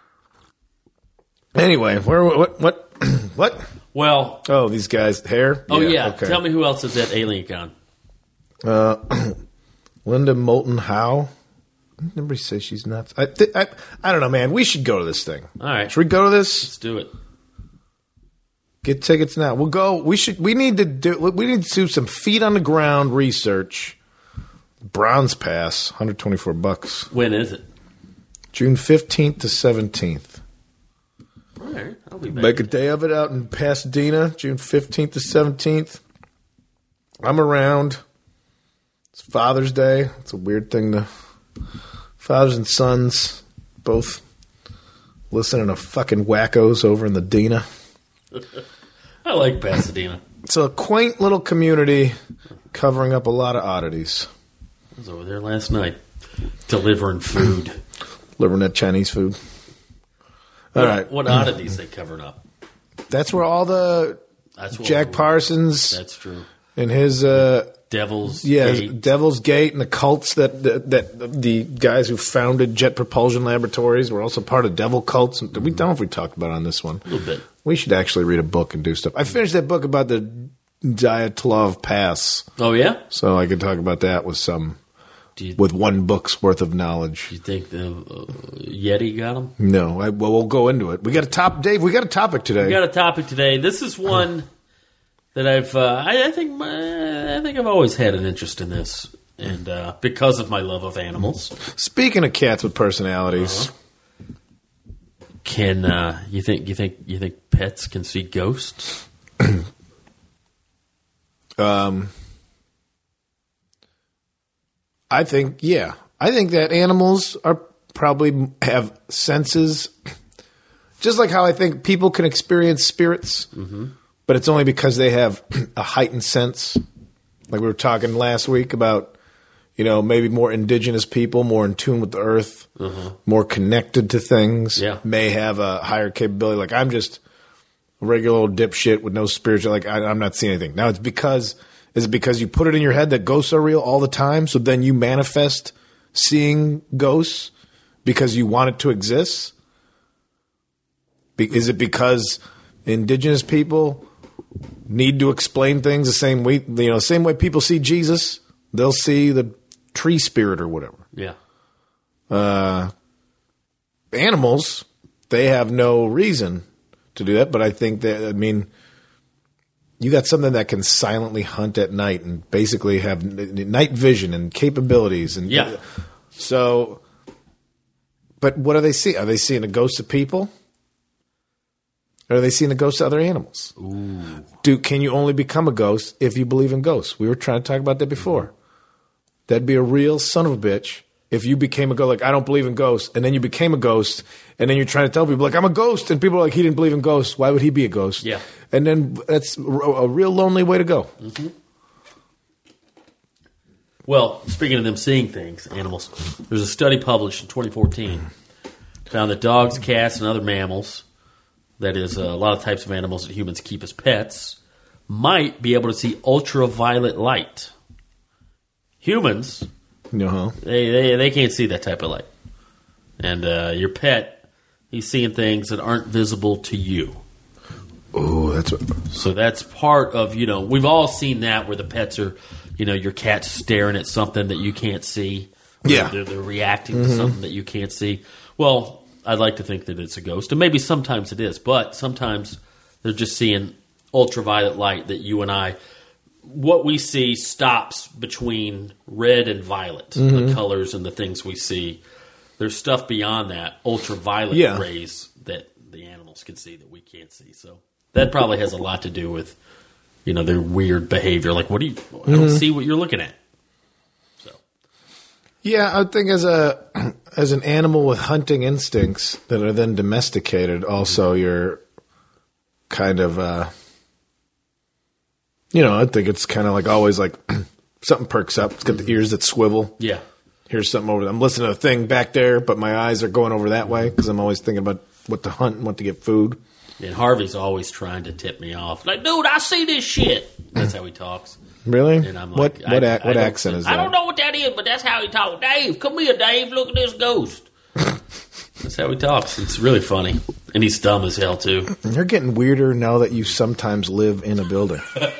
anyway, where what what what? Well. Oh, these guys hair. Oh yeah. okay. Tell me who else is at AlienCon. Uh, Linda Moulton Howe. Nobody says she's nuts. I, th- I I don't know, man. We should go to this thing. All right. Should we go to this? Let's do it. Get tickets now. We'll go. We should. We need to do. We need to do some feet on the ground research. Bronze Pass, one hundred twenty-four bucks. When is it? June fifteenth to seventeenth. All right. I'll be back. Make a day of it out in Pasadena, June fifteenth to seventeenth. I'm around. It's Father's Day. It's a weird thing to. Fathers and sons both listening to fucking wackos over in the Dina. I like Pasadena. It's a quaint little community covering up a lot of oddities. I was over there last night delivering food. Delivering that Chinese food. All what, right. What oddities they covered up? That's where all the That's what Jack we- Parsons That's true. and his uh, Devil's yeah, Gate. Devil's Gate and the cults that, that that the guys who founded Jet Propulsion Laboratories were also part of devil cults. We don't know if we talked about it on this one. A little bit. We should actually read a book and do stuff. I finished that book about the Dyatlov Pass, Oh yeah. so I could talk about that with some Do you, with one book's worth of knowledge. do you think the uh, Yeti got him? No, I, well, we'll go into it. We got a top, Dave. We got a topic today. We got a topic today. This is one that I've. Uh, I, I think. My, I think I've always had an interest in this, and uh, because of my love of animals. Speaking of cats with personalities, Uh-huh. Can uh, you think? You think? You think pets can see ghosts? um, I think yeah, I think that animals are probably have senses, just like how I think people can experience spirits, Mm-hmm. but it's only because they have a heightened sense. Like we were talking last week about, you know, maybe more indigenous people, more in tune with the earth, more connected to things, Yeah. may have a higher capability. Like I'm just a regular old dipshit with no spiritual, like I, I'm not seeing anything. Now it's because, is it because you put it in your head that ghosts are real all the time? So then you manifest seeing ghosts because you want it to exist? Be, is it because indigenous people need to explain things the same way, you know, same way people see Jesus? They'll see the tree spirit or whatever. Yeah. Uh, animals, they have no reason to do that, but I think that, I mean, you got something that can silently hunt at night and basically have n- night vision and capabilities. And Yeah. So, but what do they see? Are they seeing a ghost of people? Or are they seeing a ghost of other animals? Ooh. Do can you only become a ghost if you believe in ghosts? We were trying to talk about that before. Mm-hmm. That'd be a real son of a bitch if you became a ghost. Like, I don't believe in ghosts, and then you became a ghost, and then you're trying to tell people, like, I'm a ghost, and people are like, he didn't believe in ghosts. Why would he be a ghost? Yeah. And then that's a, a real lonely way to go. Mm-hmm. Well, speaking of them seeing things, animals, there's a study published in twenty fourteen found that dogs, cats, and other mammals, that is, uh, a lot of types of animals that humans keep as pets, might be able to see ultraviolet light. Humans, Uh-huh. they, they they can't see that type of light. And uh, your pet, he's seeing things that aren't visible to you. Oh, that's what. So that's part of, you know, we've all seen that where the pets are, you know, your cat's staring at something that you can't see. Yeah. They're, they're reacting mm-hmm. to something that you can't see. Well, I'd like to think that it's a ghost. And maybe sometimes it is. But sometimes they're just seeing ultraviolet light that you and I, what we see stops between red and violet, mm-hmm. the colors and the things we see. There's stuff beyond that, ultraviolet yeah. rays that the animals can see that we can't see. So that probably has a lot to do with, you know, their weird behavior. Like, what do you? I don't mm-hmm. see what you're looking at. So, yeah, I think as a as an animal with hunting instincts that are then domesticated, also mm-hmm. you're kind of. Uh, You know, I think it's kind of like always like something perks up. It's got the ears that swivel. Yeah. Here's something over there. I'm listening to a thing back there, but my eyes are going over that way because I'm always thinking about what to hunt and what to get food. And Harvey's always trying to tip me off. Like, dude, I see this shit. That's how he talks. Really? And I'm like, what what, I, ac- what I accent is that? I don't know what that is, but that's how he talks. Dave, come here, Dave. Look at this ghost. That's how he talks. It's really funny. And he's dumb as hell, too. You're getting weirder now that you sometimes live in a building.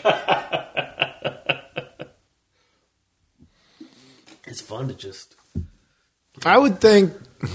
It's fun to just... I would think...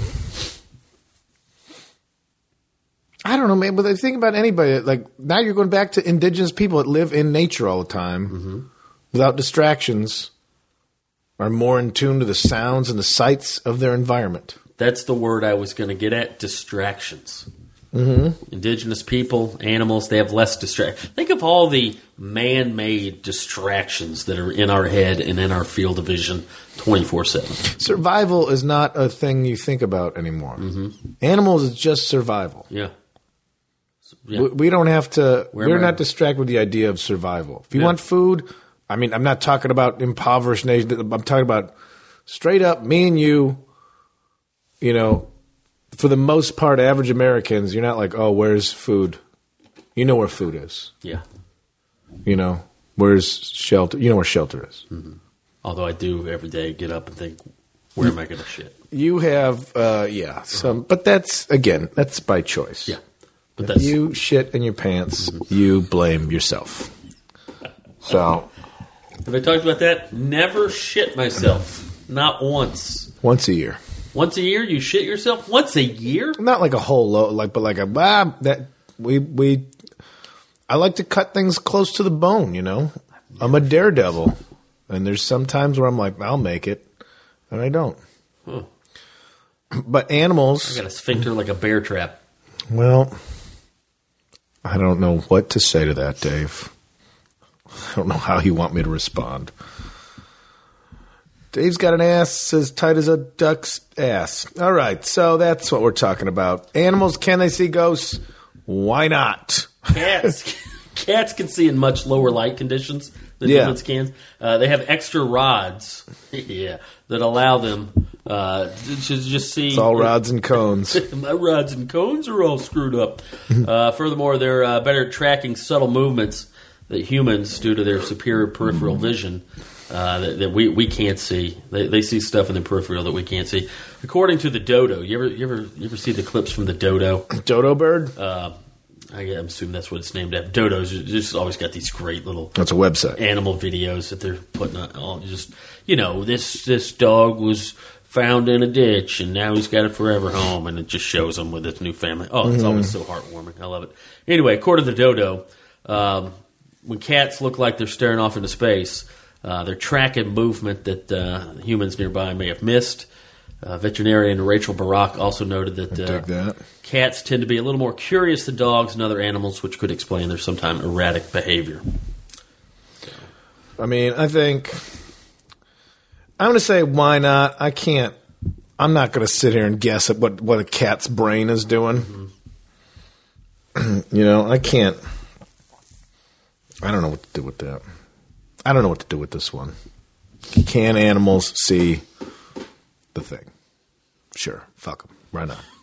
I don't know, man, but I think about anybody. Like, now you're going back to indigenous people that live in nature all the time mm-hmm. without distractions, are more in tune to the sounds and the sights of their environment. That's the word I was going to get at, distractions. Mm-hmm. Indigenous people, animals, they have less distraction. Think of all the man-made distractions that are in our head and in our field of vision twenty-four seven. Survival is not a thing you think about anymore. Mm-hmm. Animals is just survival. Yeah. yeah. We, we don't have to, Where we're am I? not distracted with the idea of survival. If you Yeah. want food, I mean, I'm not talking about impoverished nations. I'm talking about straight up me and you, you know, for the most part, average Americans, you're not like, oh, where's food? You know where food is. Yeah. You know, where's shelter? You know where shelter is. Mm-hmm. Although I do every day get up and think, where am I going to shit? You have, uh, yeah, some, but that's, again, that's by choice. Yeah. But If that's, you shit in your pants, mm-hmm. you blame yourself. So. Have I talked about that? Never shit myself. Not once. Once a year. Once a year, you shit yourself? Once a year? Not like a whole load, like, but like a, ah, that, we, we, I like to cut things close to the bone, you know? I'm a daredevil. And there's some times where I'm like, I'll make it. And I don't. Huh. But animals. I got a sphincter like a bear trap. Well, I don't know what to say to that, Dave. I don't know how you want me to respond. Dave's got an ass as tight as a duck's ass. All right, so that's what we're talking about. Animals, can they see ghosts? Why not? Cats cats can see in much lower light conditions than Yeah. humans can. Uh, they have extra rods yeah, that allow them uh, to just see. It's all rods and cones. My rods and cones are all screwed up. uh, furthermore, they're uh, better at tracking subtle movements that humans, due to their superior peripheral vision, uh, that, that we, we can't see. They, they see stuff in the peripheral that we can't see. According to the dodo, you ever you ever you ever see the clips from the dodo? Dodo bird? Uh, I I'm assuming that's what it's named after. Dodos just always got these great little That's a website. animal videos that they're putting on. All just you know, this this dog was found in a ditch and now he's got a forever home, and it just shows them with its new family. Oh, it's mm-hmm. always so heartwarming. I love it. Anyway, according to the dodo. Um, when cats look like they're staring off into space, uh, they're tracking movement that uh, humans nearby may have missed. Uh, veterinarian Rachel Barak also noted that, uh, that cats tend to be a little more curious than dogs and other animals, which could explain their sometimes erratic behavior. I mean, I think I'm going to say why not. I can't. I'm not going to sit here and guess at what, what a cat's brain is doing. Mm-hmm. You know, I can't. I don't know what to do with that. I don't know what to do with this one. Can animals see the thing? Sure. Fuck them. Why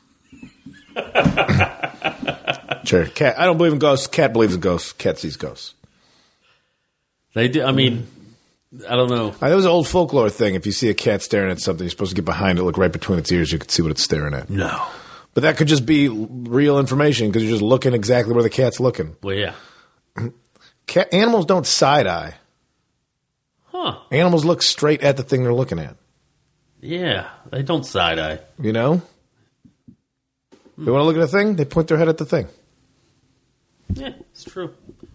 not? Sure. Cat. I don't believe in ghosts. Cat believes in ghosts. Cat sees ghosts. They do. I mean, I don't know. Uh, that was an old folklore thing. If you see a cat staring at something, you're supposed to get behind it, look right between its ears. You can see what it's staring at. No. But that could just be real information because you're just looking exactly where the cat's looking. Well, yeah. Cat, animals don't side-eye. Huh. Animals look straight at the thing they're looking at. Yeah, they don't side-eye. You know? They want to look at a thing, they point their head at the thing. Yeah, it's true.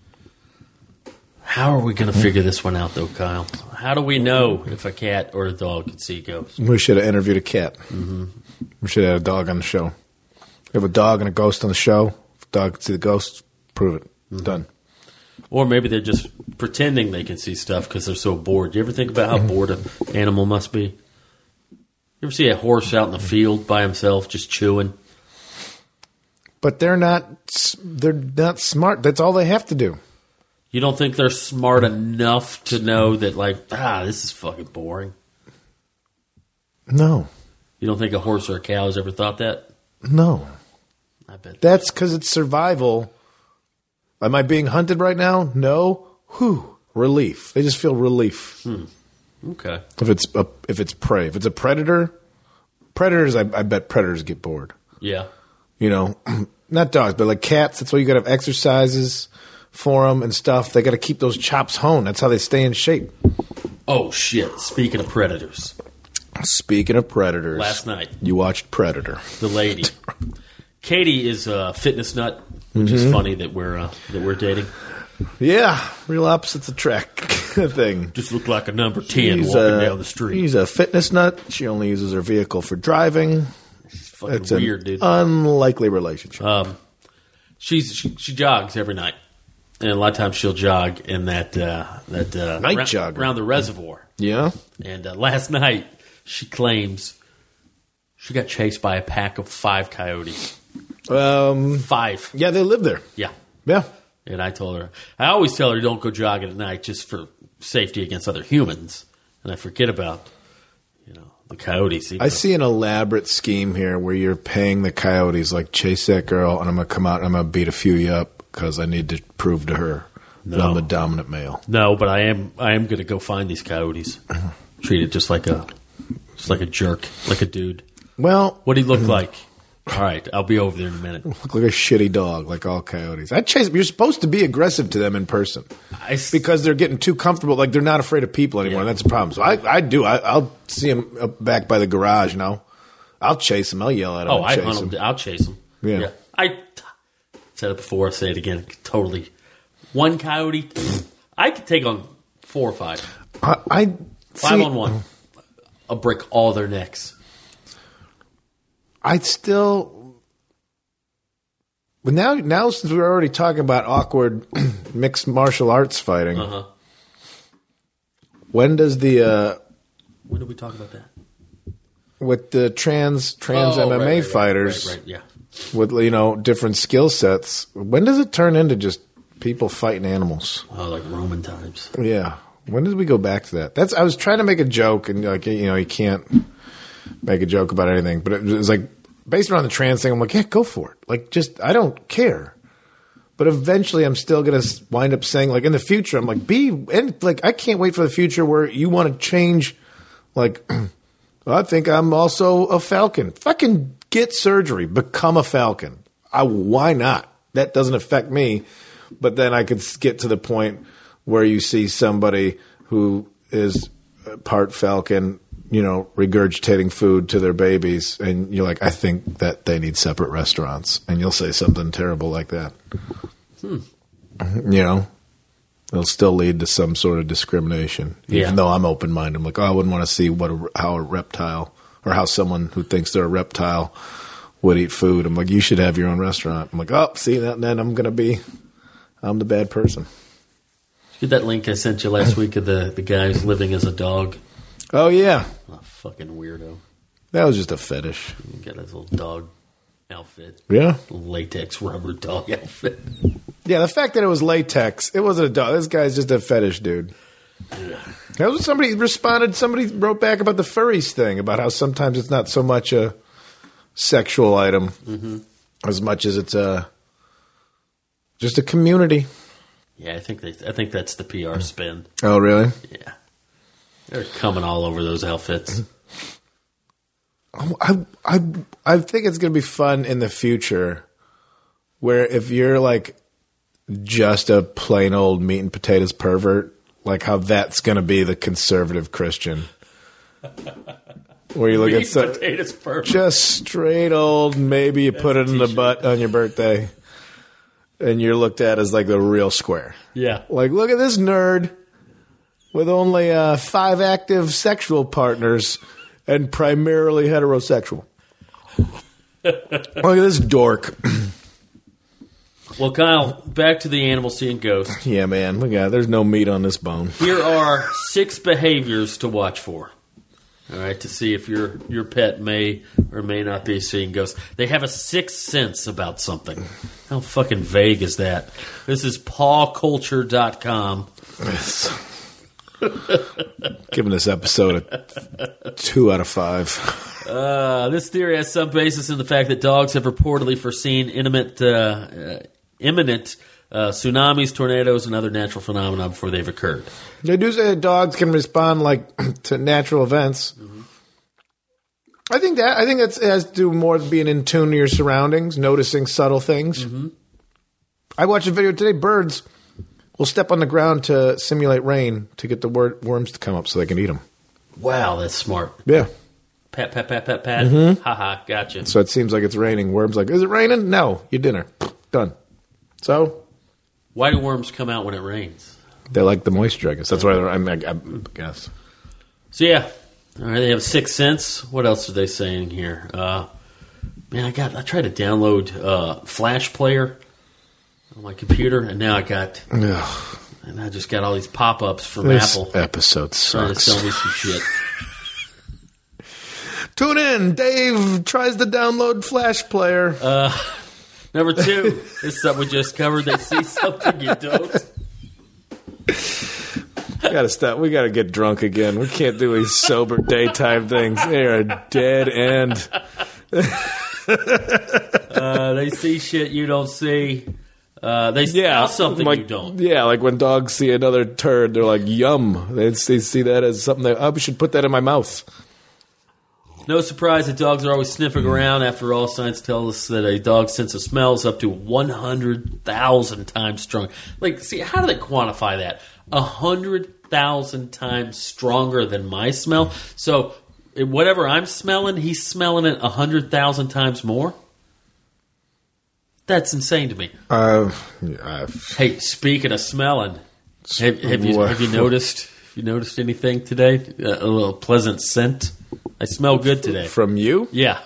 How are we going to figure this one out, though, Kyle? How do we know if a cat or a dog can see ghosts? We should have interviewed a cat. Mm-hmm. We should have had a dog on the show. We have a dog and a ghost on the show. If a dog can see the ghost, prove it. Mm-hmm. Done. Or maybe they're just pretending they can see stuff because they're so bored. You ever think about how bored an animal must be? You ever see a horse out in the field by himself just chewing? But they're not. They're not smart. That's all they have to do. You don't think they're smart enough to know that, like, ah, this is fucking boring? No. You don't think a horse or a cow has ever thought that? No. I bet. That's because it's survival. Am I being hunted right now? No. Whew. Relief. They just feel relief. Hmm. Okay. If it's a, if it's prey. If it's a predator, predators, I, I bet predators get bored. Yeah. You know, not dogs, but like cats. That's why you got to have exercises for them and stuff. They got to keep those chops honed. That's how they stay in shape. Oh, shit. Speaking of predators. Speaking of predators. Last night. You watched Predator. The lady. Katie is a fitness nut, which mm-hmm. is funny that we're uh, that we're dating. Yeah. Real opposites attract thing. Just look like a number ten He's walking a, down the street. He's a fitness nut. She only uses her vehicle for driving. She's fucking It's weird, an dude. Unlikely relationship. Um, she's she, she jogs every night, and a lot of times she'll jog in that uh, that uh, night ra- jogger around the reservoir. Yeah. And uh, last night she claims she got chased by a pack of five coyotes. Um. Five. Yeah, they live there. Yeah. Yeah. And I told her, I always tell her don't go jogging at night just for safety against other humans, and I forget about you know the coyotes. I see an elaborate scheme here where you're paying the coyotes like chase that girl, and I'm gonna come out and I'm gonna beat a few you up because I need to prove to her no. that I'm the dominant male. No, but I am. I am gonna go find these coyotes. Treat it just like a, just like a jerk, like a dude. Well, what do you look like? All right, I'll be over there in a minute. Look like a shitty dog, like all coyotes. I chase. You're supposed to be aggressive to them in person I s- because they're getting too comfortable. Like they're not afraid of people anymore. Yeah. And that's a problem. So I, I do. I, I'll see them back by the garage. You know, I'll chase them. I'll yell at them. Oh, I chase hunt them. I'll chase them. Yeah. yeah. I t- said it before. I say it again. Totally. One coyote, I could take on four or five. I, I Five see, on one. I'll break all their necks. I still, but now, now since we're already talking about awkward mixed martial arts fighting, Uh-huh. when does the uh, When did we talk about that? with the trans trans Oh, M M A right, right, fighters Right, right, yeah. with you know different skill sets? When does it turn into just people fighting animals? Oh, like Roman times. Yeah. When did we go back to that? That's I was trying to make a joke, and like you know, you can't make a joke about anything. But it was like based around the trans thing. I'm like, yeah, go for it. Like, just I don't care. But eventually, I'm still gonna wind up saying, like, in the future, I'm like, be and like, I can't wait for the future where you want to change. Like, I think I'm also a falcon. Fucking get surgery, become a falcon. I, why not? That doesn't affect me. But then I could get to the point where you see somebody who is part falcon, you know, regurgitating food to their babies, and you're like, I think that they need separate restaurants, and you'll say something terrible like that. Hmm. You know, it'll still lead to some sort of discrimination. Even Yeah. though I'm open-minded. I'm like, oh, I wouldn't want to see what a, how a reptile or how someone who thinks they're a reptile would eat food. I'm like, you should have your own restaurant. I'm like, oh, see, that, then I'm going to be, I'm the bad person. Get that link I sent you last week of the, the guy who's living as a dog. Oh, yeah. Oh, fucking weirdo. That was just a fetish. He got his little dog outfit. Yeah. Latex rubber dog outfit. Yeah, the fact that it was latex, it wasn't a dog. This guy's just a fetish dude. That was somebody responded, somebody wrote back about the furries thing, about how sometimes it's not so much a sexual item mm-hmm. as much as it's a, just a community. Yeah, I think they. I think that's the P R spin. Oh, really? Yeah, they're coming all over those outfits. I I I think it's going to be fun in the future, where if you're like just a plain old meat and potatoes pervert, like how that's going to be the conservative Christian, where you look Meat at some, and potatoes pervert. just straight old. Maybe you put it in the t-shirt. butt on your birthday. And you're looked at as like the real square. Yeah. Like, look at this nerd with only uh, five active sexual partners and primarily heterosexual. Look at this dork. Well, Kyle, back to the animal seeing ghost. Yeah, man. Look at it. There's no meat on this bone. Here are six behaviors to watch for. All right, to see if your your pet may or may not be seeing ghosts. They have a sixth sense about something. How fucking vague is that? This is paw culture dot com. Giving this episode a two out of five. Uh, this theory has some basis in the fact that dogs have reportedly foreseen imminent, uh, uh, imminent uh, tsunamis, tornadoes, and other natural phenomena before they've occurred. They do say that dogs can respond like to natural events. Mm-hmm. I think that I think that's, it has to do more with being in tune to your surroundings, noticing subtle things. Mm-hmm. I watched a video today. Birds will step on the ground to simulate rain to get the wor- worms to come up so they can eat them. Wow, that's smart. Yeah. Pat, pat, pat, pat, pat. Mm-hmm. Ha-ha, gotcha. So it seems like it's raining. Worms like, is it raining? No, your dinner. Done. So? Why do worms come out when it rains? They like the moisture, I guess. That's why they're, I, mean, I, I guess. So, yeah. All right, they have a sixth sense. What else are they saying here? Uh, man, I got. I tried to download uh, Flash Player on my computer, and now I got... Ugh. And I just got all these pop-ups from This Apple. episode Trying to sucks. sell me some shit. Tune in. Dave tries to download Flash Player. Uh, number two, this is something we just covered. They see something you don't. We gotta stop. We gotta get drunk again. We can't do these sober daytime things. They are a dead end. Uh, they see shit you don't see. Uh, they smell something like, you don't. Yeah, like when dogs see another turd, they're like, yum. They, they see that as something that, oh, we should put that in my mouth. No surprise that dogs are always sniffing around. After all, science tells us that a dog's sense of smell is up to one hundred thousand times strong. Like, see, how do they quantify that? one hundred thousand times stronger than my smell? So, whatever I'm smelling, he's smelling it one hundred thousand times more? That's insane to me. Uh, yeah, Hey, speaking of smelling, have, have you have you noticed? Have you noticed anything today? Uh, a little pleasant scent. I smell good today. from you? Yeah.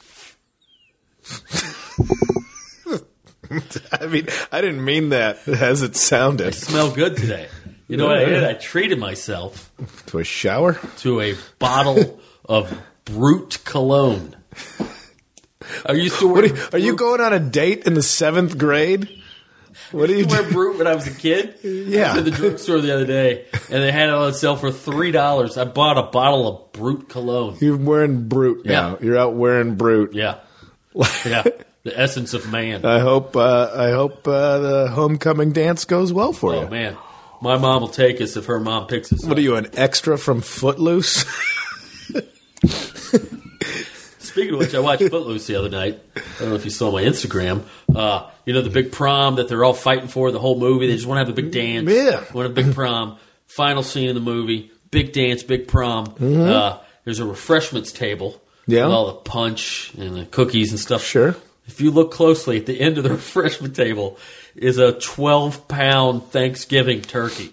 I mean, I didn't mean that as it sounded. Smell good today. You know what I did? I treated myself To a shower? to a bottle of Brute cologne. I used to wear. What are, you, are you going on a date in the seventh grade? What are I you used to wear doing? Brute when I was a kid. Yeah. I was at the drugstore the other day, and they had it on sale for three dollars. I bought a bottle of Brute cologne. You're wearing Brute now. Yeah. You're out wearing Brute. Yeah, yeah. The essence of man. I hope. Uh, I hope uh, the homecoming dance goes well for Oh you. man, my mom will take us if her mom picks us up. What are you, an extra from Footloose? Speaking of which, I watched Footloose the other night. I don't know if you saw my Instagram. Uh, you know, the big prom that they're all fighting for, the whole movie. They just want to have a big dance. Yeah. Want a big prom. Final scene of the movie. Big dance, big prom. Mm-hmm. Uh, there's a refreshments table. Yeah. With all the punch and the cookies and stuff. Sure. if you look closely at the end of the refreshment table, is a twelve-pound Thanksgiving turkey.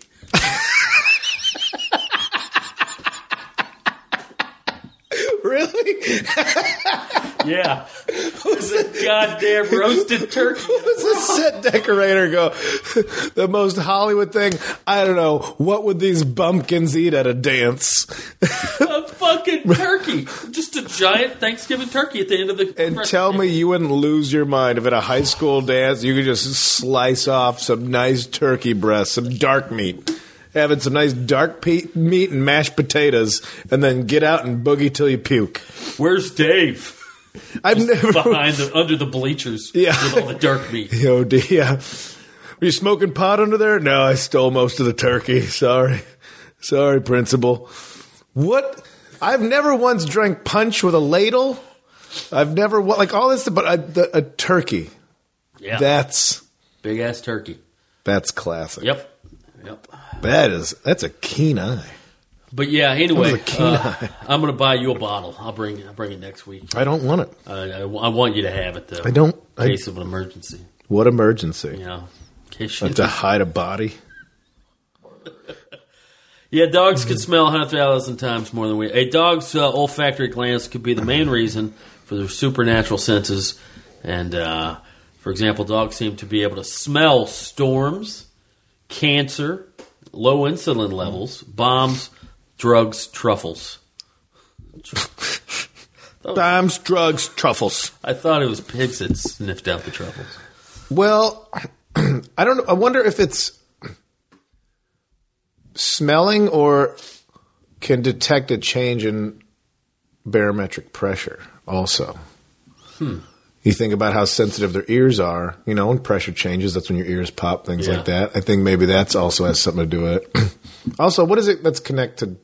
Really? Yeah. It's a goddamn roasted turkey. What does the set decorator go? The most Hollywood thing? I don't know. What would these bumpkins eat at a dance? A fucking turkey. Just a giant Thanksgiving turkey at the end of the... And tell me you wouldn't lose your mind if at a high school dance you could just slice off some nice turkey breast, some dark meat. Having some nice dark pe- meat and mashed potatoes, and then get out and boogie till you puke. Where's Dave? I've Just never behind the under the bleachers, Yeah. with all the dark meat. Yo, D, yeah. Were you smoking pot under there? No, I stole most of the turkey. Sorry, sorry, principal. What? I've never once drank punch with a ladle. I've never like all this, but a, the, a turkey. Yeah, That's big ass turkey. that's classic. Yep, yep. That is that's a keen eye. But yeah, anyway, That was a keen uh, eye. I'm going to buy you a bottle. I'll bring I'll bring it next week. I don't want it. I, I, I want you to have it though. I don't. In I, case of an emergency, what emergency? you know. In case Like you to hide a body. Yeah, dogs can smell one hundred thousand times more than we. A dog's uh, olfactory glands could be the main reason for their supernatural senses. And, uh, for example, dogs seem to be able to smell storms, cancer, low insulin levels, bombs, drugs, truffles. Bombs, drugs, truffles. I thought it was pigs that sniffed out the truffles. Well, I don't know. I wonder if it's smelling or can detect a change in barometric pressure also. Hmm. You think about how sensitive their ears are, you know, when pressure changes, that's when your ears pop, things Yeah. like that. I think maybe that's also has something to do with it. Also, what is it that's connected?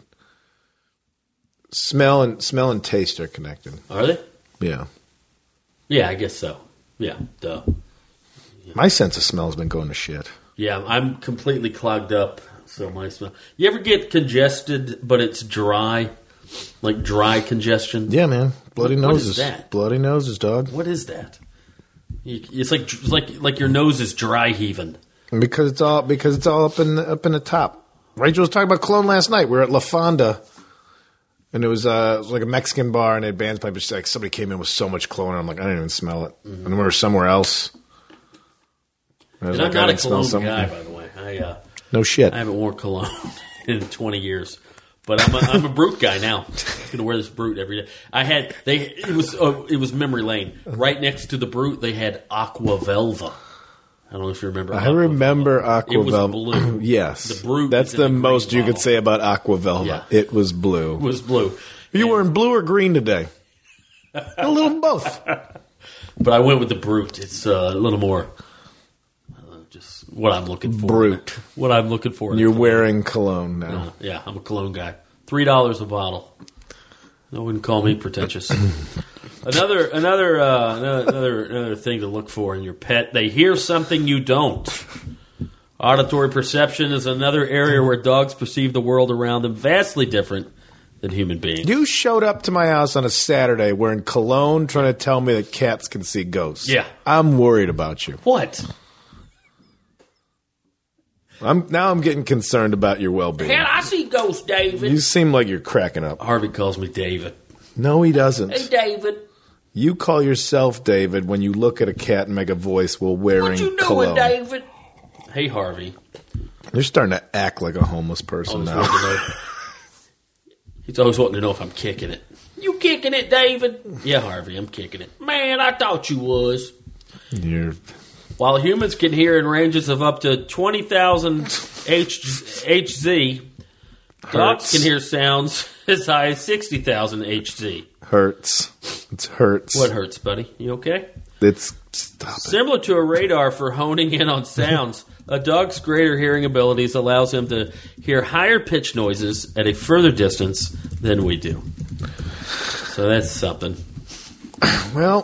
Smell and smell and taste are connected. Are they? Yeah. Yeah, I guess so. Yeah, duh. My sense of smell has been going to shit. Yeah, I'm completely clogged up, so my smell. You ever get congested, but it's dry? Like dry congestion? Yeah, man. Bloody What- what is noses. that? Bloody noses, dog. What is that? You, it's like it's like like your nose is dry heaving. Because it's all because it's all up in the, up in the top. Rachel was talking about cologne last night. We were at La Fonda, and it was, uh, it was like a Mexican bar, and they had bands playing. But she's like, somebody came in with so much cologne, and I'm like, I didn't even smell it. Mm-hmm. And we were somewhere else. And I was And like, I'm I not a didn't smell cologne something. guy, by the way. I uh, No shit. I haven't worn cologne in twenty years. But I'm a, I'm a Brute guy now. I'm gonna wear this Brute every day. I had they it was uh, it was memory lane. Right next to the Brute, they had Aqua Velva. I don't know if you remember. I Aqua remember Velva. Aqua It was Velva. blue. Yes, The Brute That's is in the the green most you could bottle. say about Aqua Velva. Yeah. It was blue. It was blue. you were in blue or green today? A little of both. But I went with the Brute. It's uh, a little more uh, just what I'm looking for. Brute. What I'm looking for. You're wearing cologne now. Uh, yeah, I'm a cologne guy. Three dollars a bottle. I wouldn't call me pretentious. another, another, uh, another, another, another thing to look for in your pet: they hear something you don't. Auditory perception is another area where dogs perceive the world around them vastly different than human beings. You showed up to my house on a Saturday wearing cologne trying to tell me that cats can see ghosts. Yeah. I'm worried about you. What? I'm now I'm getting concerned about your well-being. Can I see ghosts, David? You seem like you're cracking up. Harvey calls me David. No, he doesn't. Hey, David. You call yourself David when you look at a cat and make a voice while wearing What you doing, cologne. David? Hey, Harvey. You're starting to act like a homeless person Always now. wanting to know. He's always wanting to know if I'm kicking it. You kicking it, David? Yeah, Harvey, I'm kicking it. Man, I thought you was. You're While humans can hear in ranges of up to twenty thousand H Z, dogs Hurts. can hear sounds as high as sixty thousand H Z. hurts. It hurts. What hurts, buddy? You okay? It's stop it. Similar to a radar for honing in on sounds, a dog's greater hearing abilities allows him to hear higher pitch noises at a further distance than we do. So that's something. Well,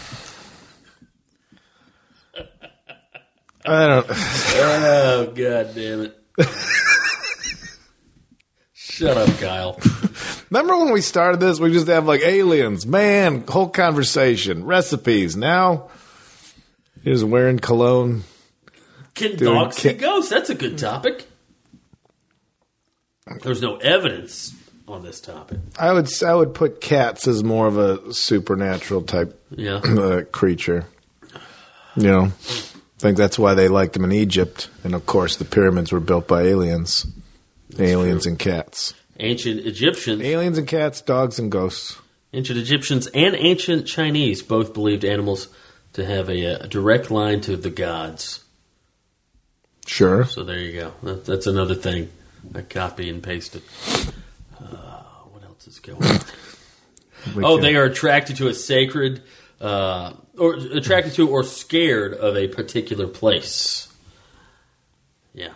I don't. Oh, God damn it. Shut up, Kyle. Remember when we started this? We just have like aliens, man, whole conversation, recipes. Now, you're just wearing cologne. Can Doing dogs see ki- ghosts? That's a good topic. There's no evidence on this topic. I would I would put cats as more of a supernatural type Yeah. uh, creature. You know, I think that's why they liked them in Egypt, and of course the pyramids were built by aliens, aliens true. and cats, Ancient Egyptians, aliens and cats, dogs and ghosts. ancient Egyptians, and ancient Chinese both believed animals to have a, a direct line to the gods. Sure. So there you go. That, that's another thing. I copy and pasted. Uh, what else is going on? We Oh, can- they are attracted to a sacred, uh, or attracted to or scared of a particular place. Yeah,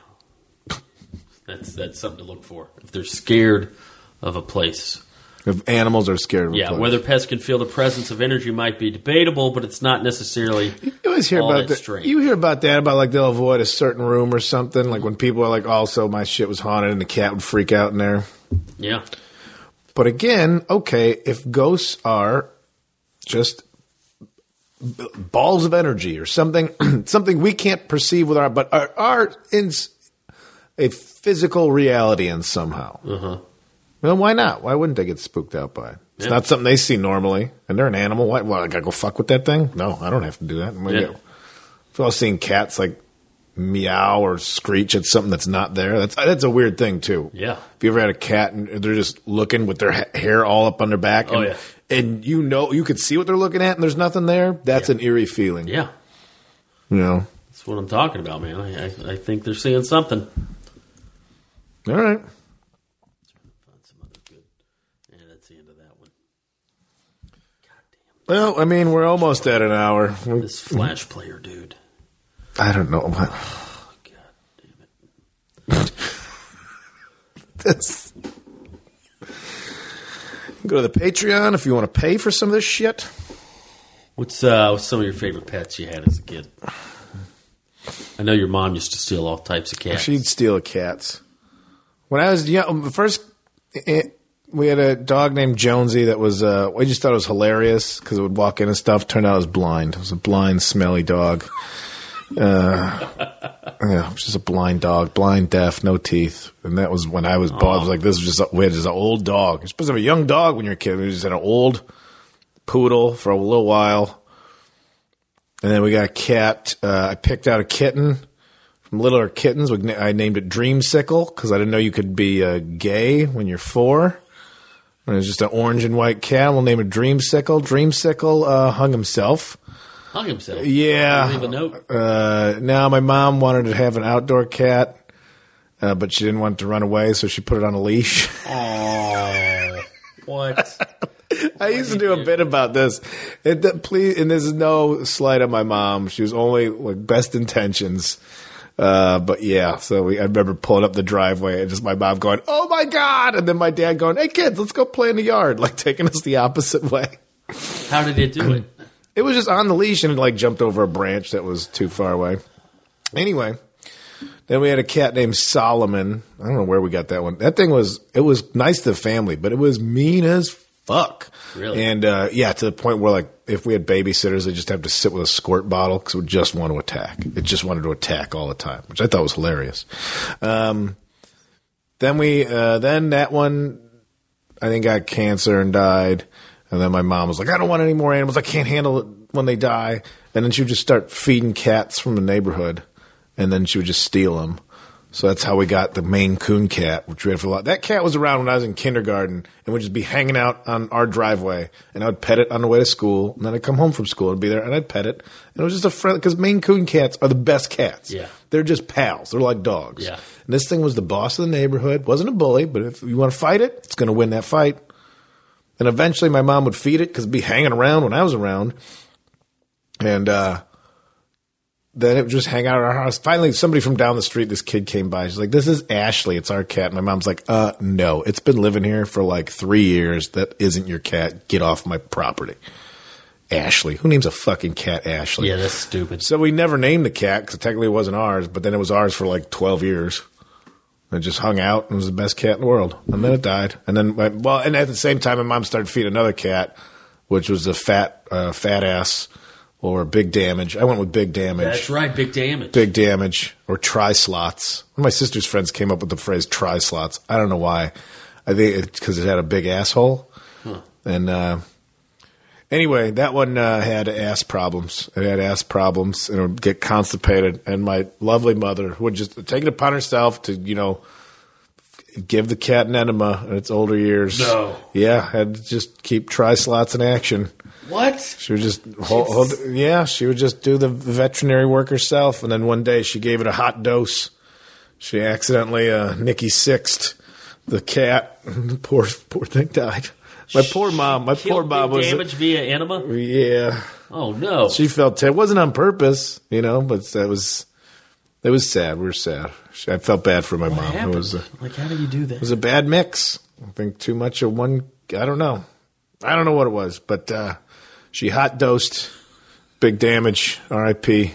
that's that's something to look for. If they're scared of a place, If animals are scared of a yeah. place. Whether pests can feel the presence of energy might be debatable, but it's not necessarily. You always hear all about that that. strange. You hear about that about like they'll avoid a certain room or something. Like when people are like, "Also, my shit was haunted," and the cat would freak out in there. Yeah, But again, okay, if ghosts are just b- balls of energy or something, something we can't perceive with our, but are, are in s- a physical reality in somehow. uh-huh. Well, why not? Why wouldn't they get spooked out by it? It's Yeah. not something they see normally, and they're an animal. Why? Well, I gotta go fuck with that thing? No, I don't have to do that. I'm gonna Yeah. go- If I was seeing cats like meow or screech at something that's not there, that's that's a weird thing too. Yeah. If you ever had a cat and they're just looking with their ha- hair all up on their back, and, Oh, yeah. and you know you could see what they're looking at, and there's nothing there. That's Yeah. an eerie feeling. yeah. You know. That's what I'm talking about, man. I, I, I think they're seeing something. All right. Find some other good. Yeah, that's the end of that one. Well, I mean, we're almost at an hour. We- This Flash player, dude. I don't know. What- Oh, God damn it. this. Go to the Patreon if you want to pay for some of this shit. What's uh, what's some of your favorite pets you had as a kid? I know your mom used to steal all types of cats. She'd steal cats. When I was young, the first it, we had a dog named Jonesy that was. Uh, we just thought it was hilarious because it would walk in and stuff. Turned out it was blind. It was a blind, smelly dog. Uh, yeah, it was just a blind dog, blind, deaf, no teeth. And that was when I was bought. I was like, this was just a, we had just an old dog. You're supposed to have a young dog when you're a kid. We just had an old poodle for a little while. And then we got a cat. Uh, I picked out a kitten from Littler Kittens. We, I named it Dreamsicle because I didn't know you could be uh, gay when you're four. And it was just an orange and white cat. We'll name it Dreamsicle. Dreamsicle uh, hung himself. Hung himself. Yeah. Leave a note. Uh, now, my mom wanted to have an outdoor cat, uh, but she didn't want it to run away, so she put it on a leash. Oh, what? I used to do a bit about this. It, that, please, and this is no slight on my mom. She was only like best intentions. Uh, but yeah, so we, I remember pulling up the driveway and just my mom going, "Oh my God!" And then my dad going, "Hey kids, let's go play in the yard," like taking us the opposite way. How did it do it? It was just on the leash and it like jumped over a branch that was too far away. Anyway, then we had a cat named Solomon. I don't know where we got that one. That thing was, it was nice to the family, but it was mean as fuck. Really? And uh, yeah, to the point where like if we had babysitters, they just have to sit with a squirt bottle because it would just want to attack. It just wanted to attack all the time, which I thought was hilarious. Um, then we, uh, then that one, I think got cancer and died. And then my mom was like, "I don't want any more animals. I can't handle it when they die." And then she would just start feeding cats from the neighborhood. And then she would just steal them. So that's how we got the Maine Coon cat, which we had for a lot. That cat was around when I was in kindergarten and would just be hanging out on our driveway. And I would pet it on the way to school. And then I'd come home from school and be there and I'd pet it. And it was just a friend, because Maine Coon cats are the best cats. Yeah. They're just pals. They're like dogs. Yeah. And this thing was the boss of the neighborhood. Wasn't a bully, but if you want to fight it, it's going to win that fight. And eventually my mom would feed it because it'd be hanging around when I was around. And uh, then it would just hang out at our house. Finally, somebody from down the street, this kid came by. She's like, "This is Ashley. It's our cat." My mom's like, uh, no, it's been living here for like three years. That isn't your cat. Get off my property. Ashley. Who names a fucking cat Ashley? Yeah, that's stupid. So we never named the cat because technically it wasn't ours, but then it was ours for like twelve years. It just hung out and was the best cat in the world. And then it died. And then, my, well, and at the same time, my mom started feeding another cat, which was a fat, uh, fat ass or Big Damage. I went with Big Damage. That's right, Big Damage. Big Damage or Tri-Slots. One of my sister's friends came up with the phrase Tri-Slots. I don't know why. I think it's because it had a big asshole. Huh. And uh, anyway, that one uh, had ass problems. It had ass problems and it would get constipated. And my lovely mother would just take it upon herself to, you know, give the cat an enema in its older years. No. Yeah, had to just keep Tri-Slots in action. What? She would just hold, hold, yeah, she would just do the veterinary work herself. And then one day she gave it a hot dose. She accidentally uh, Nikki Sixth the cat. The poor poor thing died. My poor mom. My poor mom was damage via enema. Yeah. Oh no. She felt it wasn't on purpose, you know, but that was it was sad. We were sad. I felt bad for my what mom. Happened? It was a, like how do you do that? It was a bad mix. I think too much of one. I don't know. I don't know what it was, but. uh She hot dosed, Big Damage, R I P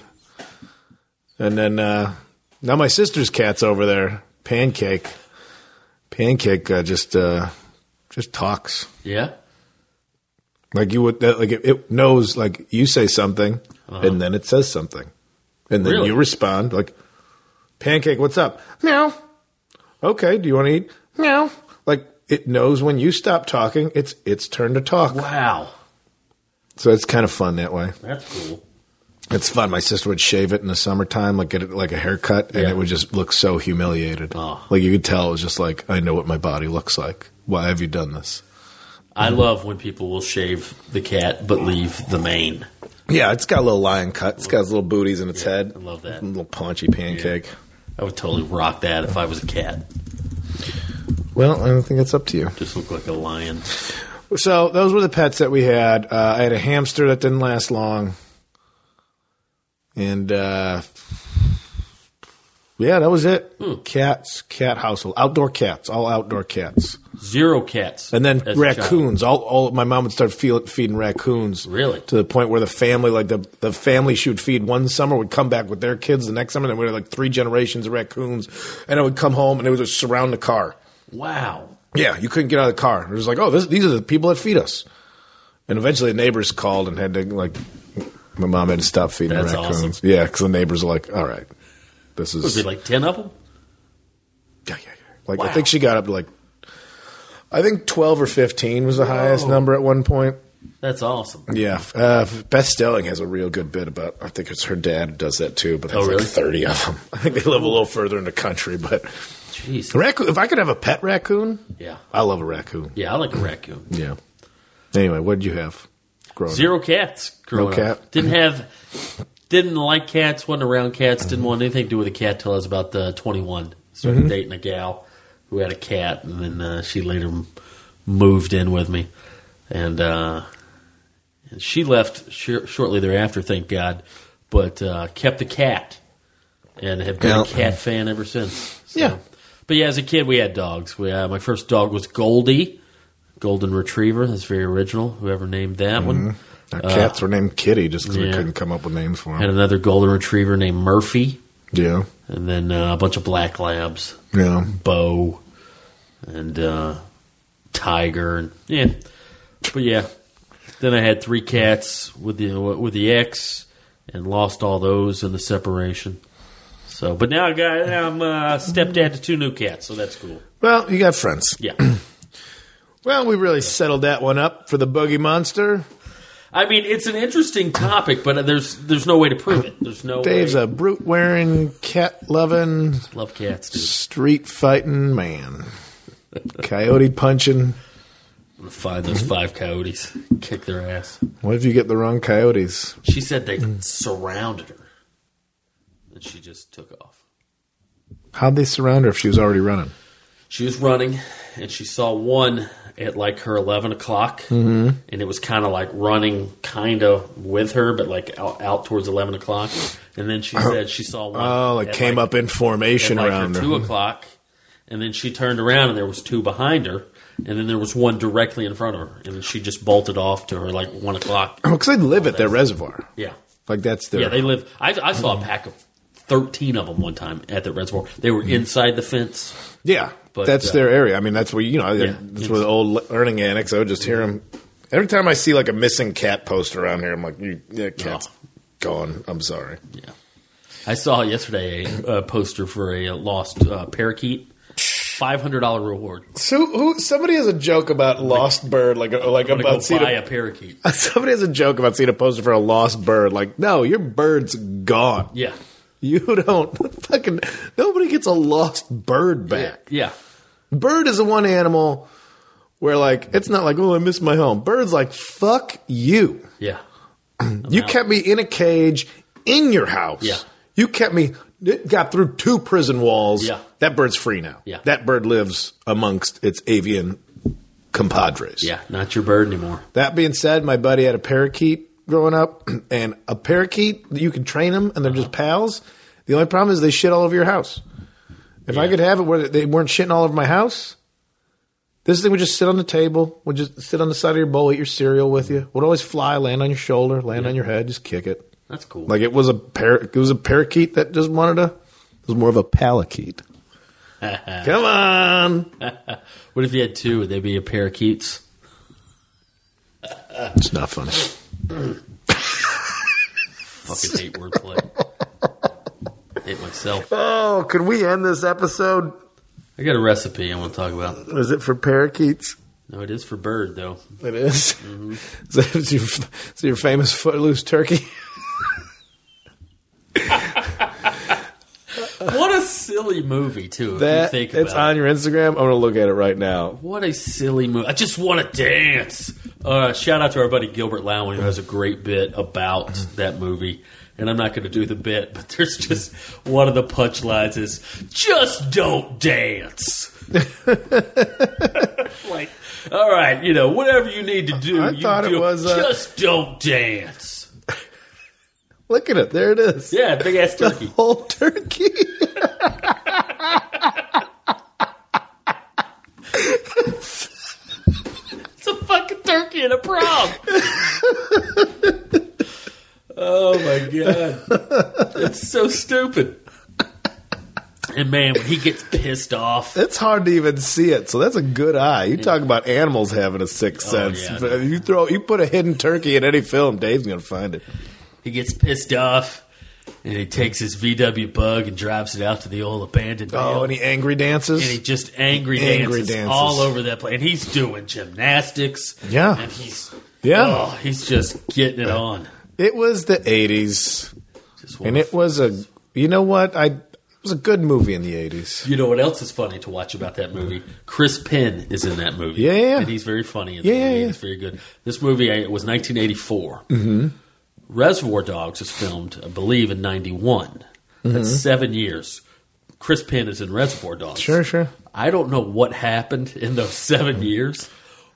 And then uh, now my sister's cat's over there, Pancake. Pancake uh, just uh, just talks. Yeah. Like you would, like it, it knows. Like you say something, uh-huh. and then it says something, and then really? you respond. Like, Pancake, what's up? Meow. Okay, do you want to eat? Meow. Like it knows when you stop talking. It's its turn to talk. Wow. So it's kind of fun that way. That's cool. It's fun. My sister would shave it in the summertime, like get it like a haircut, and yeah. it would just look so humiliated. Oh. Like you could tell it was just like, I know what my body looks like. Why have you done this? I mm. love when people will shave the cat but leave the mane. Yeah, it's got a little lion cut. It's got its little booties in its yeah, head. I love that. A little paunchy Pancake. Yeah. I would totally rock that if I was a cat. Well, I don't think it's up to you. Just look like a lion. So those were the pets that we had. Uh, I had a hamster that didn't last long. And, uh, yeah, that was it. Hmm. Cats, cat household. Outdoor cats, all outdoor cats. Zero cats. And then raccoons. All, all my mom would start feel, feeding raccoons. Really? To the point where the family, like the, the family she would feed one summer would come back with their kids the next summer. And we had like three generations of raccoons. And I would come home and it would just surround the car. Wow. Yeah, you couldn't get out of the car. It was like, oh, this, these are the people that feed us. And eventually the neighbors called and had to, like, my mom had to stop feeding That's raccoons. Awesome. Yeah, because the neighbors are like, all right, this is... Would it be like ten of them? Yeah, yeah, yeah. Like, wow. I think she got up to, like, I think twelve or fifteen was the Whoa. highest number at one point. That's awesome. Yeah. Uh, Beth Stelling has a real good bit about, I think it's her dad who does that too, but there's oh, really? like thirty of them. I think they live a little further in the country, but... Jeez. Raccoon, if I could have a pet raccoon, yeah, I love a raccoon. Yeah, I like a raccoon. Yeah. Anyway, what did you have? Growing Zero up? cats. Growing no cat. Up. Didn't have, didn't like cats. wasn't around cats. Didn't want anything to do with a cat till I was about uh, twenty-one. Started mm-hmm. dating a gal who had a cat, and then uh, she later moved in with me, and uh, and she left sh- shortly thereafter. Thank God, but uh, kept the cat, and have been yeah. a cat fan ever since. So. Yeah. But yeah, as a kid, we had dogs. We uh, my first dog was Goldie, golden retriever. That's very original. Whoever named that mm-hmm. one. Our uh, cats were named Kitty just because yeah. we couldn't come up with names for them. Had another golden retriever named Murphy. Yeah. And then uh, a bunch of black labs. Yeah. Bo and uh, Tiger. And, yeah. But yeah. Then I had three cats with the with the ex and lost all those in the separation. So, but now I got I'm uh, stepdad to two new cats, so that's cool. Well, you got friends. Yeah. Well, we really settled that one up for the Boogie Monster. I mean, it's an interesting topic, but there's there's no way to prove it. There's no. Dave's way. a brute wearing, cat loving, love cats, dude. Street fighting man, coyote punching. I'm gonna find those five coyotes, kick their ass. What if you get the wrong coyotes? She said they surrounded her. And she just took off. How'd they surround her if she was already running? She was running, and she saw one at like her eleven o'clock, mm-hmm. and it was kind of like running kind of with her, but like out, out towards eleven o'clock. And then she said she saw one. Oh, it came like, up in formation at like around her. her. two o'clock, and then she turned around, and there was two behind her. And then there was one directly in front of her, and she just bolted off to her like one o'clock. Oh, because they live at their reservoir. Yeah, like that's their. Yeah, they live. I, I saw a pack of thirteen of them one time at the reservoir. They were inside the fence. Yeah, But, that's uh, their area. I mean, that's where, you know, Yeah. that's where the old learning annex, I would just hear them. Every time I see like a missing cat poster around here, I'm like, you, yeah, cat's Oh. gone. I'm sorry. Yeah. I saw yesterday a, a poster for a lost uh, parakeet. five hundred dollars reward. So who, somebody has a joke about lost bird, like like I'm gonna about go seeing buy a, a parakeet. somebody has a joke about seeing a poster for a lost bird. Like, no, your bird's gone. Yeah. You don't fucking nobody gets a lost bird back. Yeah. Bird is the one animal where like it's not like, oh, I miss my home. Bird's like, fuck you. Yeah. You out. kept me in a cage in your house. Yeah. You kept me, it got through two prison walls. Yeah. That bird's free now. Yeah. That bird lives amongst its avian compadres. Yeah. Not your bird anymore. That being said, my buddy had a parakeet growing up, and a parakeet, you can train them, and they're just pals. The only problem is they shit all over your house. If I Yeah. could have it where they weren't shitting all over my house, this thing would just sit on the table, would just sit on the side of your bowl, eat your cereal with you, would always fly, land on your shoulder, land Yeah. on your head, just kick it. That's cool. Like it was a par- it was a parakeet that just wanted to. It was more of a palakeet. Come on, What if you had two? Would they be a parakeets? it's not funny. Fucking hate wordplay. Hate myself. Oh, can we end this episode? I got a recipe I want to talk about. Is it for parakeets? No, it is for bird, though. It is. So it's your, it's your famous footloose turkey. What a silly movie, too, if That you think about it's it. on your Instagram. I'm gonna look at it right now. What a silly movie. I just want to dance. Uh, shout out to our buddy Gilbert Lowen, who has a great bit about that movie. And I'm not going to do the bit, but there's just one of the punchlines is, just don't dance. Like, all right, you know, whatever you need to do, I you thought it do. was, uh, just don't dance. Look at it. There it is. Yeah, big ass turkey. Whole turkey. It's a fucking turkey in a prom. Oh my god, it's so stupid. And man, when he gets pissed off, It's hard to even see it, so that's a good eye. You talk about animals having a sixth Oh, sense. yeah. But if you throw, you put a hidden turkey in any film, Dave's gonna find it. he gets pissed off, and he takes his V W Bug and drives it out to the old abandoned mill. Oh, and he angry dances. And he just angry, Angry dances, dances. all over that place. And he's doing gymnastics. Yeah. And he's Yeah. oh, he's just getting it on. It was the eighties, Just and it was a. You know what? I it was a good movie in the eighties. You know what else is funny to watch about that movie? Chris Penn is in that movie. Yeah, yeah. And he's very funny in Yeah, the movie. yeah, yeah. He's very good. This movie uh, was nineteen eighty-four. Mm-hmm. Reservoir Dogs was filmed, I believe, in ninety-one. That's seven years. Chris Penn is in Reservoir Dogs. Sure, sure. I don't know what happened in those seven years,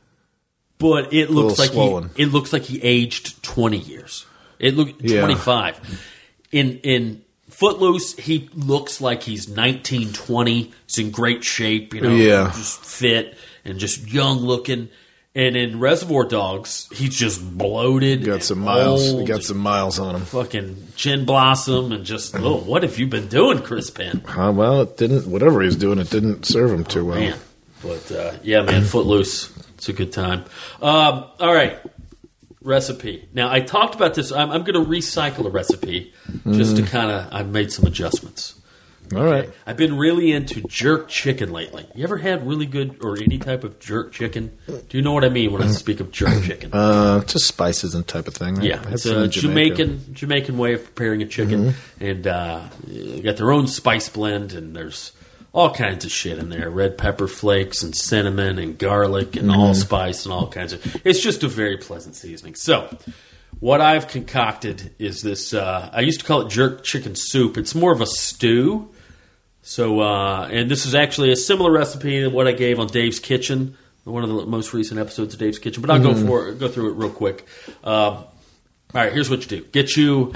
but it looks little like swollen. he, it looks like he aged twenty years. It looked Yeah. twenty-five. In in Footloose, he looks like he's nineteen, twenty. He's in great shape, you know, Yeah. just fit and just young looking. And in Reservoir Dogs, he's just bloated. Got and some miles. old He got and some miles on him. fucking chin blossom and just, oh, what have you been doing, Chris Penn? Uh, well, it didn't. Whatever he was doing, it didn't serve him too well. Man. But, uh, yeah, man, Footloose. It's a good time. Um, all right. Recipe. Now, I talked about this. I'm, I'm going to recycle a recipe just to kind of, I've made some adjustments. All right. I've been really into jerk chicken lately. You ever had really good or any type of jerk chicken? Do you know what I mean when I speak of jerk chicken? Uh, just spices and type of thing. Right? Yeah, I had it's some a in Jamaica. Jamaican Jamaican way of preparing a chicken, and uh, you got their own spice blend, and there's all kinds of shit in there: red pepper flakes and cinnamon and garlic and allspice and all kinds of. It's just a very pleasant seasoning. So, what I've concocted is this. Uh, I used to call it jerk chicken soup. It's more of a stew. So, uh, and this is actually a similar recipe to what I gave on Dave's Kitchen, one of the most recent episodes of Dave's Kitchen. But I'll go for go through it real quick. Um, all right, here's what you do: get you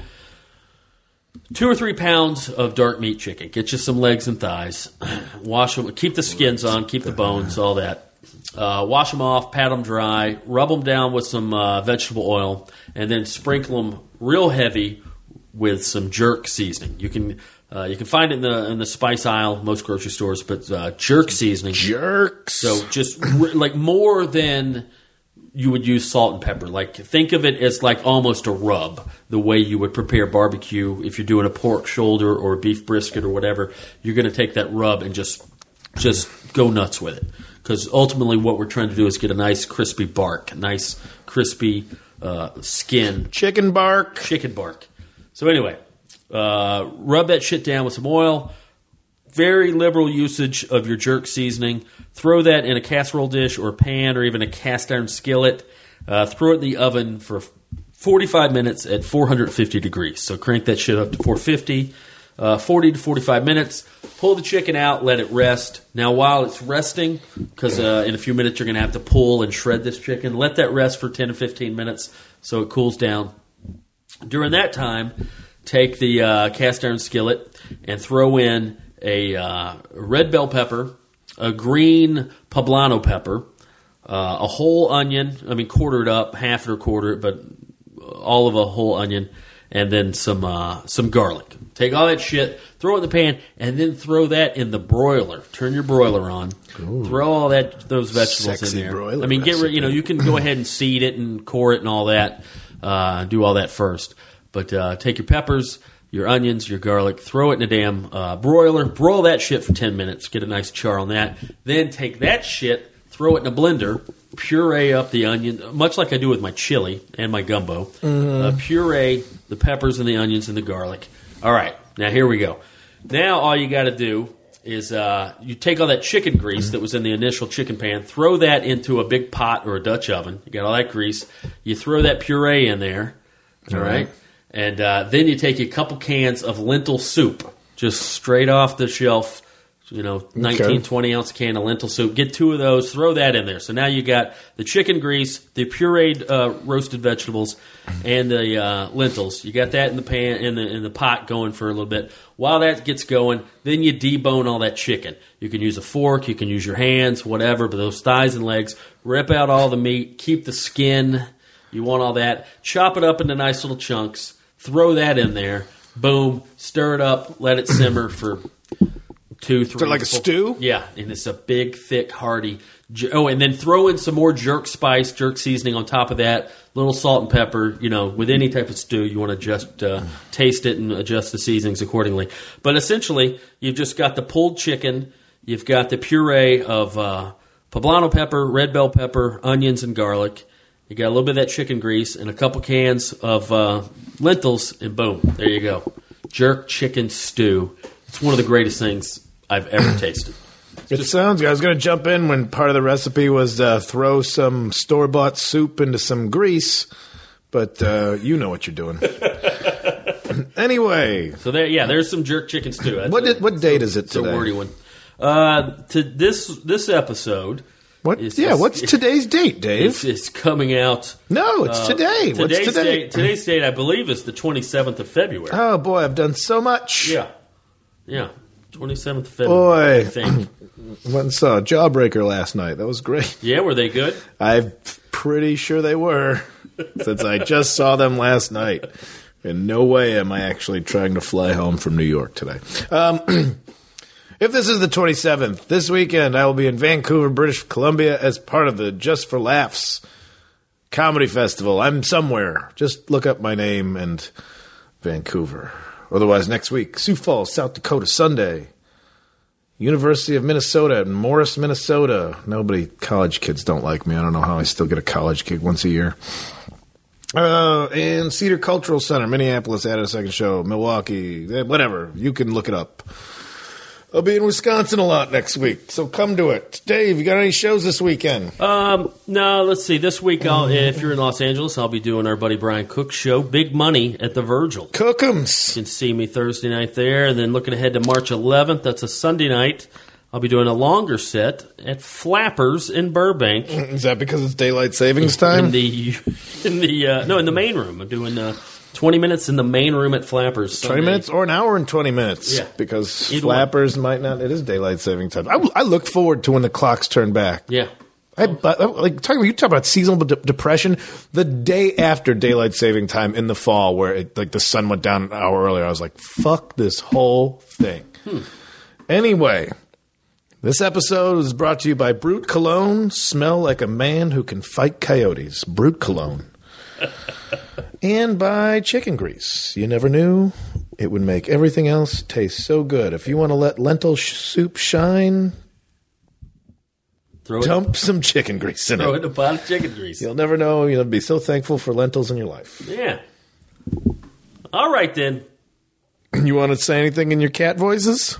two or three pounds of dark meat chicken. Get you some legs and thighs. Wash them. Keep the skins on. Keep the bones. All that. Uh, wash them off. Pat them dry. Rub them down with some uh, vegetable oil, and then sprinkle them real heavy with some jerk seasoning. You can. Uh, you can find it in the in the spice aisle, most grocery stores, but uh, jerk seasoning. Jerks. So just re- like more than you would use salt and pepper. Like think of it as like almost a rub, the way you would prepare barbecue. If you're doing a pork shoulder or a beef brisket or whatever, you're going to take that rub and just just go nuts with it. Because ultimately what we're trying to do is get a nice crispy bark, a nice crispy uh, skin. Chicken bark. Chicken bark. So anyway, uh, rub that shit down with some oil. Very liberal usage of your jerk seasoning. Throw that in a casserole dish or a pan or even a cast iron skillet. Uh, throw it in the oven for forty-five minutes at four hundred fifty degrees. So crank that shit up to four fifty. Uh, forty to forty-five minutes. Pull the chicken out, let it rest. Now, while it's resting, because uh, in a few minutes you're going to have to pull and shred this chicken, let that rest for ten to fifteen minutes so it cools down. During that time, take the uh, cast iron skillet and throw in a uh, red bell pepper, a green poblano pepper, uh, a whole onion, I mean quarter it up, half it or quarter it, but all of a whole onion, and then some uh, some garlic. Take all that shit, throw it in the pan, and then throw that in the broiler. Turn your broiler on. Ooh. Throw all that those vegetables Sexy in there. broiler I mean, get recipe. rid, you know, you can go ahead and seed it and core it and all that. Uh, do all that first. But uh, take your peppers, your onions, your garlic, throw it in a damn uh, broiler, broil that shit for ten minutes, get a nice char on that. Then take that shit, throw it in a blender, puree up the onion, much like I do with my chili and my gumbo. Mm-hmm. Uh, puree the peppers and the onions and the garlic. All right, now here we go. Now all you got to do is uh, you take all that chicken grease that was in the initial chicken pan, throw that into a big pot or a Dutch oven. You got all that grease. You throw that puree in there, all right? right? And uh, then you take a couple cans of lentil soup, just straight off the shelf, you know, nineteen, okay. twenty ounce can of lentil soup. Get two of those, throw that in there. So now you got the chicken grease, the pureed uh, roasted vegetables, and the uh, lentils. You got that in the pan, in the in the pot going for a little bit. While that gets going, then you debone all that chicken. You can use a fork, you can use your hands, whatever, but those thighs and legs, rip out all the meat, keep the skin. You want all that. Chop it up into nice little chunks. Throw that in there. Boom. Stir it up. Let it simmer for two, three. So like a four. stew? Yeah. And it's a big, thick, hearty. Oh, and then throw in some more jerk spice, jerk seasoning on top of that. Little salt and pepper. You know, with any type of stew, you want to just uh, taste it and adjust the seasonings accordingly. But essentially, you've just got the pulled chicken. You've got the puree of uh, poblano pepper, red bell pepper, onions, and garlic. You got a little bit of that chicken grease and a couple cans of uh, lentils, and boom, there you go. Jerk chicken stew. It's one of the greatest things I've ever tasted. It Just, sounds good. I was going to jump in when part of the recipe was uh, throw some store-bought soup into some grease, but uh, you know what you're doing. Anyway. So there, yeah, there's some jerk chicken stew. That's what, did, what date is it today? It's a wordy one. Uh, to this this episode... What? It's, yeah, it's, what's today's date, Dave? It's, it's coming out. No, it's uh, today. What's today's today? Date, today's date, I believe, is the twenty-seventh of February. Oh, boy, I've done so much. Yeah. Yeah. twenty-seventh of February, boy. I think. Went and saw Jawbreaker last night. That was great. Yeah, were they good? I'm pretty sure they were, since I just saw them last night. In no way am I actually trying to fly home from New York today. Um... If this is the twenty-seventh, this weekend I will be in Vancouver, British Columbia as part of the Just for Laughs Comedy Festival. I'm somewhere. Just look up my name and Vancouver. Otherwise, next week, Sioux Falls, South Dakota, Sunday. University of Minnesota in Morris, Minnesota. Nobody, college kids don't like me. I don't know how I still get a college gig once a year. Uh, and Cedar Cultural Center, Minneapolis, added a second show. Milwaukee, whatever. You can look it up. I'll be in Wisconsin a lot next week, so come to it. Dave, you got any shows this weekend? Um, no, let's see. This week, I'll, if you're in Los Angeles, I'll be doing our buddy Brian Cook's show, Big Money at the Virgil. Cook'ems. You can see me Thursday night there. And then looking ahead to March eleventh, that's a Sunday night. I'll be doing a longer set at Flappers in Burbank. Is that because it's daylight savings time? In the, in the uh, no, in the main room. I'm doing... Uh, twenty minutes in the main room at Flappers. Sunday. twenty minutes or an hour and twenty minutes. Yeah. Because Either Flappers one. might not. It is daylight saving time. I, I look forward to when the clocks turn back. Yeah. I, but, like talking about you talk about seasonal de- depression. The day after daylight saving time in the fall, where it, like the sun went down an hour earlier, I was like, "Fuck this whole thing." Hmm. Anyway, this episode is brought to you by Brute Cologne. Smell like a man who can fight coyotes. Brute Cologne. And by chicken grease. You never knew it would make everything else taste so good. If you want to let lentil sh- soup shine, throw dump it, some chicken grease in throw it. it in a pot of chicken grease. You'll never know. You'll be so thankful for lentils in your life. Yeah. All right, then. You want to say anything in your cat voices?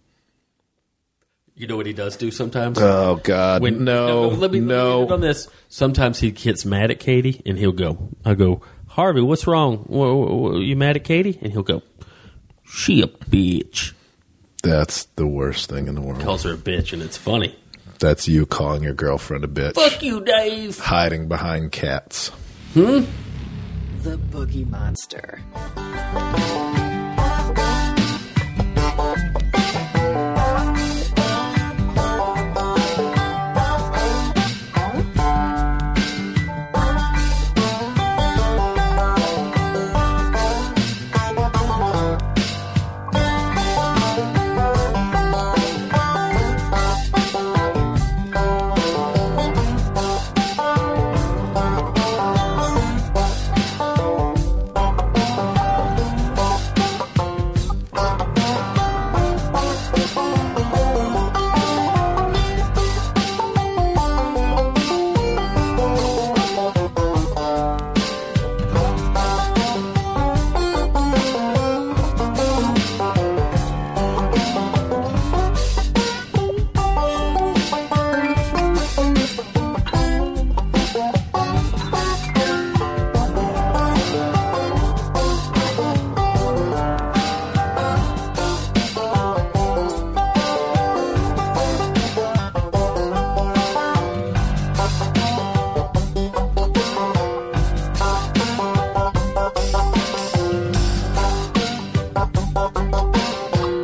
You know what he does do sometimes? Oh, God. When, no, let me, no. Let me hit on this. Sometimes he gets mad at Katie, and he'll go, I go, Harvey, what's wrong? Wh- wh- you mad at Katie? And he'll go, she a bitch. That's the worst thing in the world. Calls her a bitch, and it's funny. That's you calling your girlfriend a bitch. Fuck you, Dave. Hiding behind cats. Hmm? The Boogie Monster.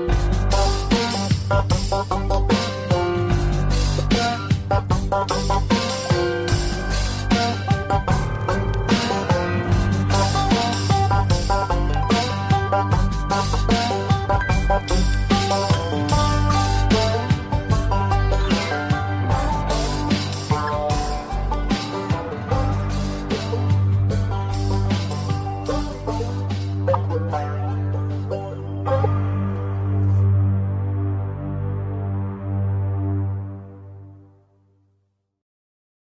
Bye.